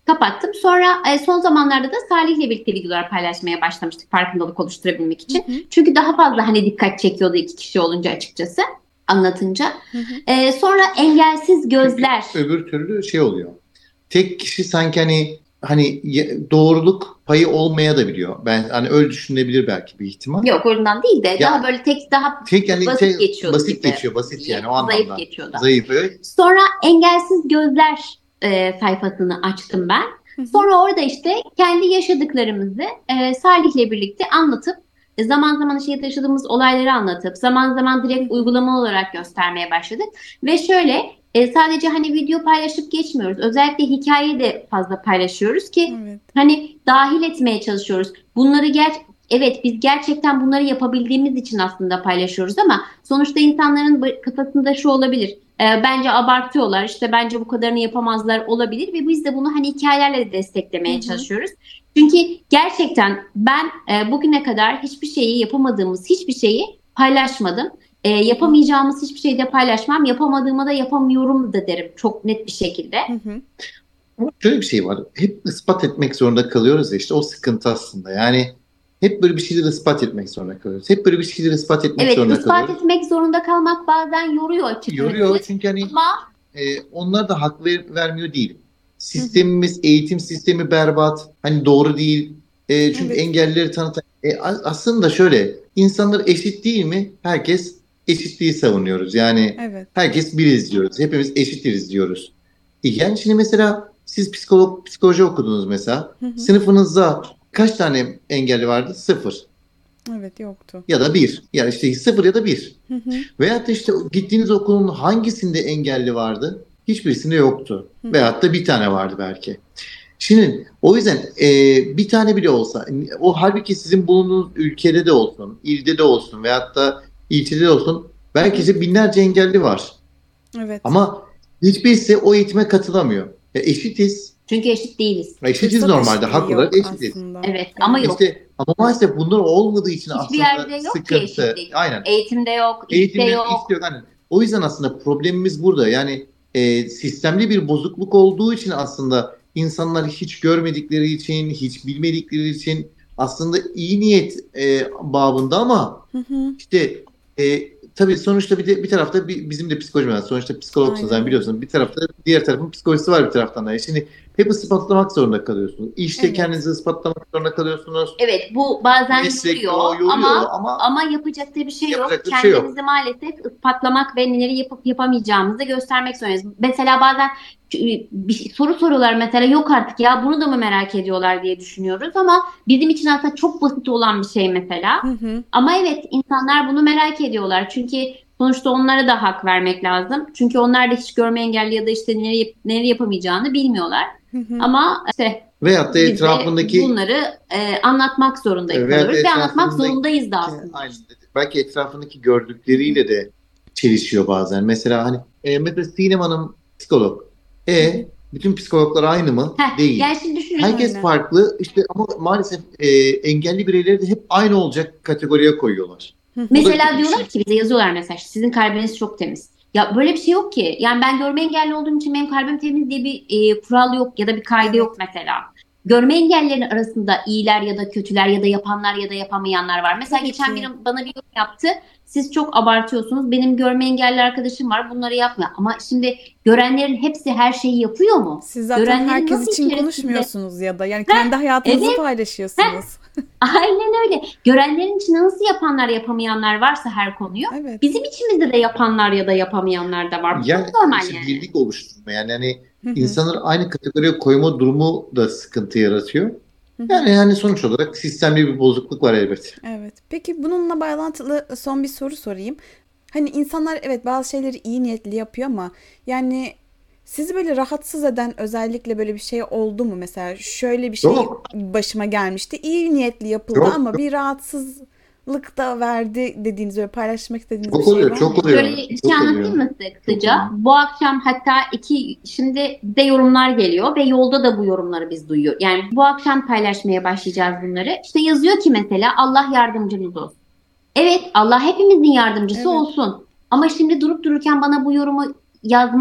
kapattım. Sonra e, son zamanlarda da Salih'le birlikte videolar paylaşmaya başlamıştık farkındalık oluşturabilmek için. Hı hı. Çünkü daha fazla hani dikkat çekiyordu iki kişi olunca açıkçası anlatınca. Hı hı. E, sonra engelsiz gözler. Çünkü öbür türlü şey oluyor. Tek kişi sanki hani hani ye- doğruluk payı olmaya da biliyor. Ben hani öyle düşünülebilir belki bir ihtimal. Yok oradan değil de Ya daha böyle tek daha tek yani basit şey, geçiyordu basit gibi. geçiyor, basit yani o Zayıf anlamda. geçiyordu. Zayıf, evet. Sonra engelsiz gözler e, sayfasını açtım ben. Hı hı. Sonra orada işte kendi yaşadıklarımızı e, Salih'le birlikte anlatıp e, zaman zaman işte yaşadığımız olayları anlatıp zaman zaman direkt uygulama olarak göstermeye başladık. Ve şöyle e, sadece hani video paylaşıp geçmiyoruz. Özellikle hikayeyi de fazla paylaşıyoruz ki Evet. hani dahil etmeye çalışıyoruz. Bunları ger evet biz gerçekten bunları yapabildiğimiz için aslında paylaşıyoruz ama sonuçta insanların bu- kafasında şu olabilir. E, bence abartıyorlar. İşte bence bu kadarını yapamazlar olabilir ve biz de bunu hani hikayelerle de desteklemeye Hı hı. çalışıyoruz. Çünkü gerçekten ben e, bugüne kadar hiçbir şeyi yapamadığımız hiçbir şeyi paylaşmadım. E, yapamayacağımız hiçbir şeyi de paylaşmam. Yapamadığıma da yapamıyorum da derim çok net bir şekilde. Hı hı. Ama şöyle bir şey var. Hep ispat etmek zorunda kalıyoruz ya, işte o sıkıntı aslında. Yani hep böyle bir şeyleri ispat etmek zorunda kalıyoruz. Hep böyle bir şeyleri ispat etmek Evet, zorunda ispat kalıyoruz. etmek zorunda kalmak bazen yoruyor açıkçası. Yoruyor çünkü hani Ama e, onlar da hak ver- vermiyor değil. Hı hı. Sistemimiz, eğitim sistemi berbat. Hani doğru değil. E, çünkü Evet. engellileri tanıtan. E, a- aslında şöyle, insanlar eşit değil mi? Herkes eşitliği savunuyoruz. Yani Evet. herkes biriz diyoruz. Hepimiz eşitiz diyoruz. E, yani şimdi mesela siz psikolog, psikoloji okudunuz mesela. Hı hı. Sınıfınızda kaç tane engelli vardı? Sıfır. Evet, yoktu. Ya da bir. Yani işte sıfır ya da bir. Hı hı. Veyahut da işte gittiğiniz okulun hangisinde engelli vardı? Hiçbirisinde yoktu. Hı hı. Veyahut da bir tane vardı belki. Şimdi o yüzden e, bir tane bile olsa, o halbuki sizin bulunduğunuz ülkede de olsun, ilde de olsun veyahut da ilçede de olsun, belki de binlerce engelli var. Evet. Ama hiçbirisi o eğitime katılamıyor. Ya eşitiz. çünkü eşit değiliz. Eşitiz Fırsat normalde. eşitliği Hak olarak yok eşitiz. aslında. Evet ama Evet. yok. İşte ama maalesef bunlar olmadığı için Hiçbir aslında yerde yok ki sıkıntı. eşitlik. Aynen. Eğitimde yok, işte Eğitimde yok. istiyor. Yani o yüzden aslında problemimiz burada. Yani e, sistemli bir bozukluk olduğu için aslında insanlar hiç görmedikleri için, hiç bilmedikleri için aslında iyi niyet e, babında ama Hı hı. işte e, tabii sonuçta bir de bir tarafta bir, bizim de psikolojimiz var. Sonuçta psikologsunuz Aynen yani öyle. biliyorsunuz. Bir tarafta diğer tarafın psikolojisi var bir taraftan da. Şimdi hep ispatlamak zorunda kalıyorsunuz. İşte Evet. kendinizi ispatlamak zorunda kalıyorsunuz. Evet bu bazen Meslekte yoruyor o yoruyor ama ama ama yapacak da bir şey yok. yapacak da bir şey yok. Kendimizi maalesef ispatlamak ve neleri yapıp yapamayacağımızı göstermek zorundayız. Mesela bazen bir şey- soru soruyorlar mesela yok artık ya bunu da mı merak ediyorlar diye düşünüyoruz ama bizim için aslında çok basit olan bir şey mesela. Hı hı. Ama evet insanlar bunu merak ediyorlar. Çünkü sonuçta onlara da hak vermek lazım. Çünkü onlar da hiç görme engelli ya da işte neleri, yap- neleri yapamayacağını bilmiyorlar. Hı hı. Ama işte Veyahut da biz de etrafındaki bunları e, anlatmak zorunda e, veyahut da kalıyoruz ve anlatmak etrafındaki zorundayız da aslında. aynen dedi. Belki etrafındaki gördükleriyle de çelişiyor bazen. Mesela hani e, mesela Sinem Hanım psikolog. E bütün psikologlar aynı mı? Heh, Değil. yani şimdi düşünün. Herkes Aynen. farklı. İşte ama maalesef e, engelli bireyleri de hep aynı olacak kategoriye koyuyorlar. Hı hı. Bu da Mesela kötü bir diyorlar şey. ki bize yazıyorlar mesela sizin kalbiniz çok temiz. Ya böyle bir şey yok ki. Yani ben görme engelli olduğum için benim kalbim temiz diye bir e, kural yok ya da bir kaydı Evet. yok mesela. Görme engellilerin arasında iyiler ya da kötüler ya da yapanlar ya da yapamayanlar var. Mesela Tabii geçen ki. biri bana bir yorum yaptı. Siz çok abartıyorsunuz. Benim görme engelli arkadaşım var. Bunları yapmıyor. Ama şimdi görenlerin hepsi her şeyi yapıyor mu? Siz zaten Görenlerin herkes nasıl için içerisinde? konuşmuyorsunuz ya da yani kendi hayatınızı evet. paylaşıyorsunuz. Aynen öyle. Görenlerin içinde nasıl yapanlar yapamayanlar varsa her konuyu Evet. bizim içimizde de yapanlar ya da yapamayanlar da var. Bu Yani çok normal işte yani. birlik oluşturma yani hani Hı hı. insanları aynı kategoriye koyma durumu da sıkıntı yaratıyor. Hı hı. Yani yani sonuç olarak sistemli bir bozukluk var elbette. Evet. Peki bununla bağlantılı son bir soru sorayım. Hani insanlar evet bazı şeyleri iyi niyetli yapıyor ama yani sizi böyle rahatsız eden özellikle böyle bir şey oldu mu? Mesela şöyle bir şey Yok. başıma gelmişti. İyi niyetli yapıldı Yok. ama bir rahatsızlık da verdi dediğiniz böyle paylaşmak istediğiniz bir Çok şey oluyor, var çok mı? oluyor. Şöyle bir Çok şey anlatayım oluyor. mı size Çok kısaca? oluyor. Bu akşam hatta iki şimdi de yorumlar geliyor ve yolda da bu yorumları biz duyuyoruz. Yani bu akşam paylaşmaya başlayacağız bunları. İşte yazıyor ki mesela Allah yardımcınız olsun. Evet Allah hepimizin yardımcısı Evet. olsun. Ama şimdi durup dururken bana bu yorumu yazmak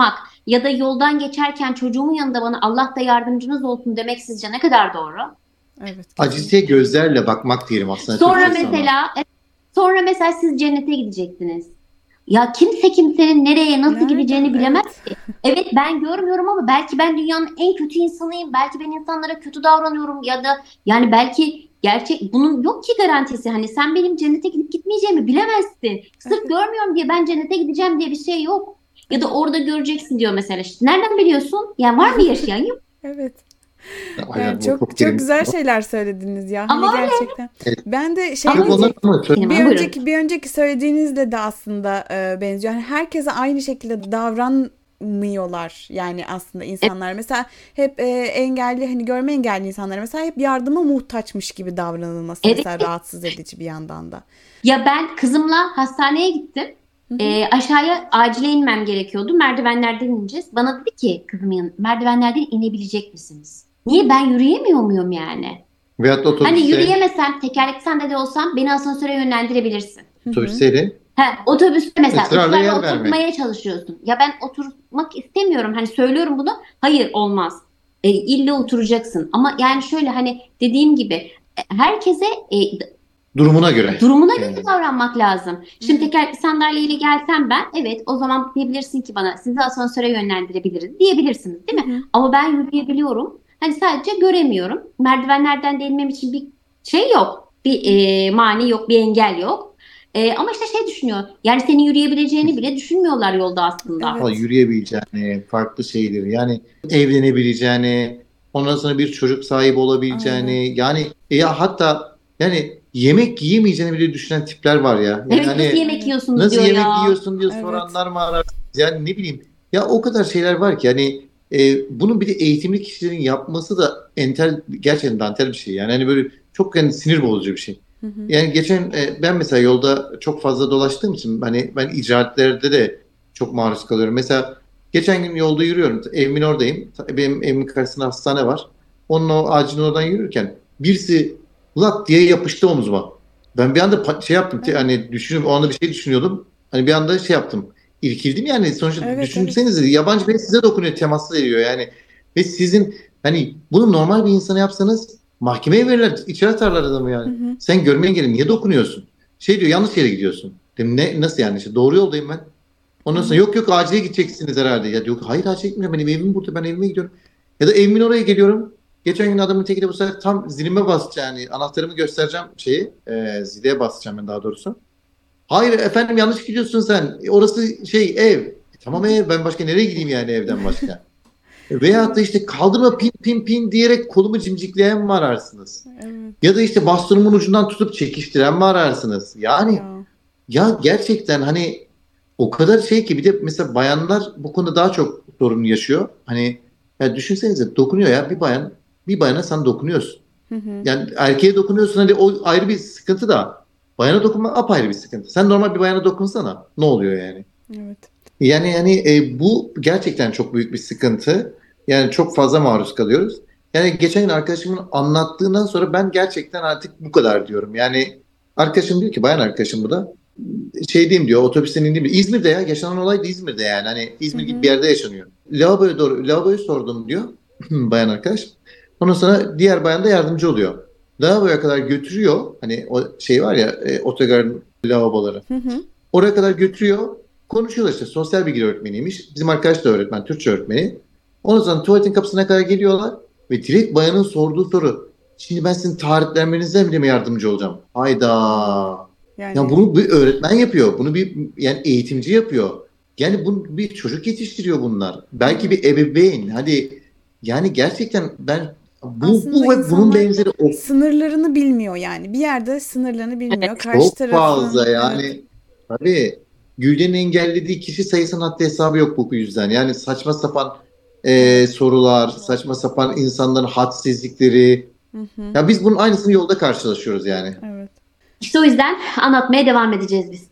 ya da yoldan geçerken çocuğumun yanında bana Allah da yardımcınız olsun demek sizce ne kadar doğru? Evet, Acizeye gözlerle bakmak diyelim aslında Sonra Türkçesi ona. mesela sonra mesela siz cennete gideceksiniz. Ya kimse kimsenin nereye nasıl Nereden? gideceğini bilemez Evet. ki. Evet, ben görmüyorum ama belki ben dünyanın en kötü insanıyım. Belki ben insanlara kötü davranıyorum ya da yani belki gerçek bunun yok ki garantisi. Hani sen benim cennete gidip gitmeyeceğimi bilemezsin. Sırf Evet. görmüyorum diye ben cennete gideceğim diye bir şey yok. Ya da Evet. orada göreceksin diyor mesela. İşte nereden biliyorsun? Yani var mı yaşayan? Yok. Evet. Aynen, Yani bu çok çok çok derin. güzel şeyler söylediniz ya. Hani Ama öyle. gerçekten. Evet. Ben de şey Ama Yok onlar ama söyle- Benim bir ama buyurun. önceki bir önceki söylediğinizle de aslında e, benziyor. Yani herkese aynı şekilde davranmıyorlar. Yani aslında insanlar mesela hep e, engelli hani görme engelli insanlara mesela hep yardıma muhtaçmış gibi davranılması Evet. mesela rahatsız edici bir yandan da. Ya ben kızımla hastaneye gittim. Ee, aşağıya acile inmem gerekiyordu. Merdivenlerden ineceğiz. Bana dedi ki kızım yan- merdivenlerden inebilecek misiniz? Niye, ben yürüyemiyor muyum yani? Veyahut da Hani otobüste, yürüyemesem, tekerlekli sandalyede olsam beni asansöre Hı yönlendirebilirsin. hı. otobüsleri He, otobüste mesela ısrarla yer ısrarla vermek. oturtmaya çalışıyorsun. Ya ben oturmak istemiyorum. Hani söylüyorum bunu. Hayır, olmaz. E, illa oturacaksın. Ama yani şöyle hani dediğim gibi e, herkese e, Durumuna göre. durumuna göre Yani. davranmak lazım. Şimdi Evet. tekerlekli sandalyeyle gelsem ben, evet o zaman diyebilirsin ki bana sizi asansöre yönlendirebiliriz diyebilirsiniz, değil Hı mi? hı. Ama ben yürüyebiliyorum. Hani sadece göremiyorum. Merdivenlerden de inmem için bir şey yok. Bir e, mani yok, bir engel yok. E, ama işte şey düşünüyor. Yani senin yürüyebileceğini bile düşünmüyorlar yolda aslında. Ama Evet. yürüyebileceğini, farklı şeyleri yani evlenebileceğini, ondan sonra bir çocuk sahibi Aynen. olabileceğini yani ya hatta yani yemek yiyemeyeceğini bile düşünen tipler var ya. Evet, nasıl Yani yemek Evet. yiyorsunuz nasıl diyor yemek ya. yiyorsun diye Evet. soranlar mı ararsınız? Yani ne bileyim ya o kadar şeyler var ki hani e, bunun bir de eğitimli kişilerin yapması da entel gerçekten dantel bir şey. Yani hani böyle çok yani sinir bozucu bir şey. Hı hı. Yani geçen e, ben mesela yolda çok fazla dolaştığım için hani ben icraatlerde de çok maruz kalıyorum. Mesela geçen gün yolda yürüyorum. Evimin oradayım. Benim evimin karşısında hastane var. Onun o ağacın oradan yürürken birisi lat diye yapıştı omzuma. Ben bir anda pa- şey yaptım. te- Evet. Hani düşünüyorum. O anda bir şey düşünüyordum. Hani bir anda şey yaptım. İrkildim yani. Sonuçta Evet, evet. düşünsenize yabancı biri size dokunuyor, temaslı ediyor yani. Ve sizin hani bunu normal bir insana yapsanız mahkemeye verirler, içeri atarlar adamı Hı yani. hı. Sen görme engelli niye dokunuyorsun? Şey diyor yanlış yere gidiyorsun. Dedim ne nasıl yani işte doğru yoldayım ben. Hı Ondan sonra hı. yok yok acile gideceksiniz herhalde. Ya diyor hayır acile gitmiyorum benim evim burada ben evime gidiyorum. Ya da evimin oraya geliyorum. Geçen gün adamın teki de bu sefer tam zilime basacağım yani anahtarımı göstereceğim şeyi e, zile basacağım ben daha doğrusu. Hayır efendim yanlış gidiyorsun sen. E, orası şey ev. E, Hı tamam hı. ev ben başka nereye gideyim yani evden başka. E, Veyahut da Evet. işte kaldırma pin pin pin diyerek kolumu cimcikleyen mi ararsınız? Evet. Ya da işte bastonumun ucundan tutup çekiştiren mi ararsınız? Yani Ya. ya gerçekten hani o kadar şey ki bir de mesela bayanlar bu konuda daha çok sorun yaşıyor. Hani ya düşünsenize dokunuyor ya bir bayan bir bayana sen dokunuyorsun. Hı hı. Yani erkeğe dokunuyorsun hadi o ayrı bir sıkıntı da bayana dokunmak apayrı bir sıkıntı. Sen normal bir bayana dokunsana ne oluyor yani? Evet. Yani yani e, bu gerçekten çok büyük bir sıkıntı. Yani çok fazla maruz kalıyoruz. Yani geçen gün arkadaşımın anlattığından sonra ben gerçekten artık bu kadar diyorum. Yani arkadaşım diyor ki bayan arkadaşım bu da şey diyeyim diyor otobüsten indim diyor. İzmir'de ya yaşanan olay da İzmir'de yani. Hani Hı İzmir gibi bir hı. yerde yaşanıyor. Lavaboya doğru lavaboyu sordum diyor bayan arkadaş. Ondan sonra diğer bayan da yardımcı oluyor. Lavaboya kadar götürüyor. Hani o şey var ya e, otogarın lavaboları. Hı hı. Oraya kadar götürüyor. Konuşuyorlar işte. Sosyal bilgi öğretmeniymiş. Bizim arkadaş da öğretmen. Türkçe öğretmeni. Ondan sonra tuvaletin kapısına kadar geliyorlar. Ve direkt bayanın sorduğu soru. Şimdi ben sizin tarihlenmenizden bile mi yardımcı olacağım? Hayda. Aa, Ya yani bunu bir öğretmen yapıyor. Bunu bir yani eğitimci yapıyor. Yani bu bir çocuk yetiştiriyor bunlar. Belki evet. bir ebeveyn. Hadi yani gerçekten ben bu, Aslında bu ve bunun insanlar benzeri o sınırlarını bilmiyor yani. Bir yerde sınırlarını bilmiyor. Karşı çok fazla tarafın evet. yani. Tabii Gülden'in engellediği kişi sayısının haddi hesabı yok bu yüzden. Yani saçma sapan e, Evet. sorular, saçma sapan insanların hadsizlikleri. Hı hı. Ya biz bunun aynısını yolda karşılaşıyoruz yani. Evet. İşte o yüzden anlatmaya devam edeceğiz biz.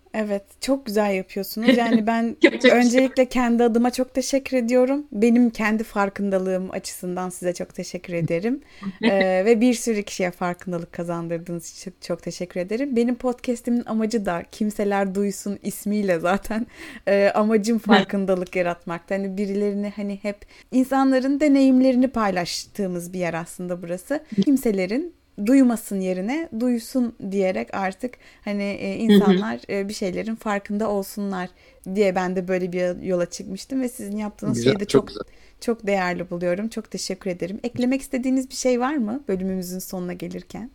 Evet, çok güzel yapıyorsunuz. Yani ben Yapacak bir şey yok. öncelikle kendi adıma çok teşekkür ediyorum. Benim kendi farkındalığım açısından size çok teşekkür ederim. Ee, ve bir sürü kişiye farkındalık kazandırdığınız için çok, çok teşekkür ederim. Benim podcastimin amacı da kimseler duysun ismiyle zaten e, amacım farkındalık yaratmak. Hani birilerini hani hep insanların deneyimlerini paylaştığımız bir yer aslında burası. Kimselerin duymasın yerine duysun diyerek artık hani e, insanlar e, bir şeylerin farkında olsunlar diye ben de böyle bir yola çıkmıştım ve sizin yaptığınız Güzel, şeyi de çok çok güzel. çok değerli buluyorum. Çok teşekkür ederim. Eklemek istediğiniz bir şey var mı bölümümüzün sonuna gelirken?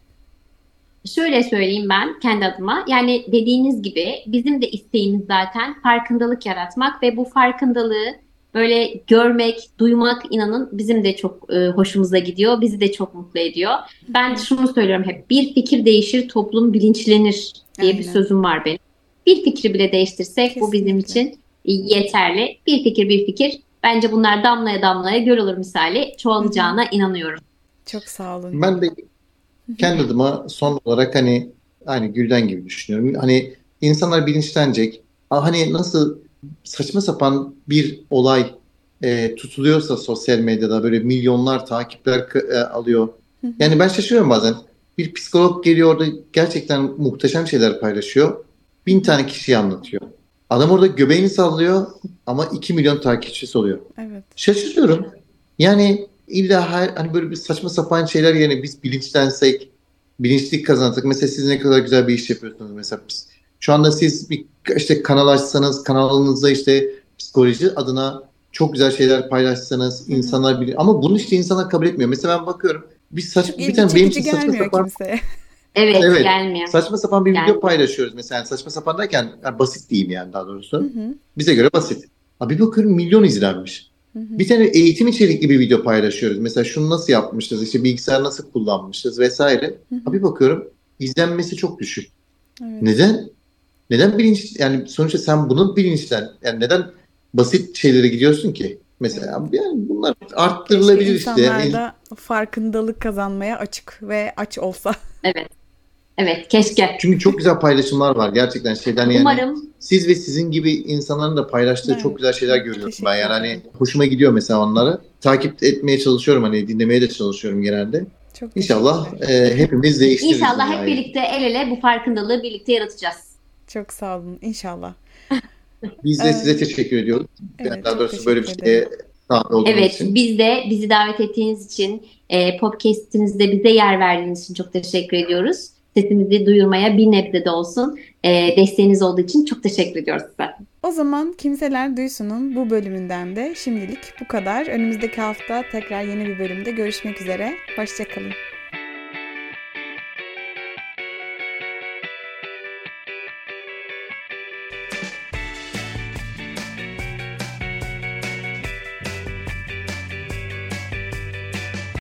Şöyle söyleyeyim ben kendi adıma. Yani dediğiniz gibi bizim de isteğimiz zaten farkındalık yaratmak ve bu farkındalığı böyle görmek, duymak inanın bizim de çok e, hoşumuza gidiyor. Bizi de çok mutlu ediyor. Ben şunu söylüyorum hep. Bir fikir değişir, toplum bilinçlenir diye bir Aynen. sözüm var benim. Bir fikri bile değiştirsek bu bizim Kesinlikle. için yeterli. Bir fikir, bir fikir. Bence bunlar damlaya damlaya göl olur misali Hı hı. çoğalacağına inanıyorum. Çok sağ olun. Ben de kendi adıma son olarak hani hani Gülden gibi düşünüyorum. Hani insanlar bilinçlenecek. Ah, Hani nasıl saçma sapan bir olay e, tutuluyorsa sosyal medyada böyle milyonlar takipler k- e, alıyor. Hı hı. Yani ben şaşırıyorum bazen. Bir psikolog geliyor orada gerçekten muhteşem şeyler paylaşıyor. Bin tane kişiye anlatıyor. Adam orada göbeğini sallıyor ama iki milyon takipçisi oluyor. Evet. Şaşırıyorum. Yani illa her hani böyle bir saçma sapan şeyler yerine biz bilinçlensek, bilinçlik kazansak. Mesela siz ne kadar güzel bir iş yapıyorsunuz mesela. Biz- Şu anda siz bir işte kanal açsanız, kanalınızda işte psikoloji adına çok güzel şeyler paylaşsanız Hı hı. insanlar bilir. Ama bunu işte insanlar kabul etmiyor. Mesela ben bakıyorum bir saç Çok bir ilgi tane benim çekici için saçma gelmiyor sapan kimseye. Evet, evet gelmiyor. saçma sapan bir video Gelmiyor. paylaşıyoruz mesela. Saçma sapan derken yani basit diyeyim yani daha Hı doğrusu. hı. Bize göre basit. Abi bakıyorum milyon izlenmiş. Hı hı. Bir tane eğitim içerikli bir video paylaşıyoruz. Mesela şunu nasıl yapmışız, işte bilgisayar nasıl kullanmışız vesaire. Hı hı. Abi bakıyorum izlenmesi çok düşük. Evet. Neden? Neden bilinç yani sonuçta sen bunun bilinçten yani neden basit şeylere gidiyorsun ki? Evet. Mesela yani bunlar Keşke arttırılabilir işte. insanlar Yani da farkındalık kazanmaya açık ve aç olsa. Evet, evet, keşke. çünkü çok güzel paylaşımlar var gerçekten şeyden yani Umarım siz ve sizin gibi insanların da paylaştığı çok Evet. güzel şeyler görüyorum ben Teşekkür yani hani ederim. hoşuma gidiyor mesela onları. Takip etmeye çalışıyorum hani dinlemeye de çalışıyorum genelde. Çok İnşallah teşekkürler. e, hepimiz değiştiririz inşallah hep dünyayı. birlikte el ele bu farkındalığı birlikte yaratacağız. Çok sağ olun. İnşallah. Biz de size Ee, teşekkür ediyoruz. Yani evet, daha çok doğrusu böyle teşekkür bir ederim. şeye sahip olduğunuz Evet, için. biz de bizi davet ettiğiniz için, e, podcast'imizde bize yer verdiğiniz için çok teşekkür ediyoruz. Sesimizi duyurmaya bir nebze de olsun e, desteğiniz olduğu için çok teşekkür ediyoruz size. O zaman Kimseler Duysun'un bu bölümünden de şimdilik bu kadar. Önümüzdeki hafta tekrar yeni bir bölümde görüşmek üzere. Hoşça kalın.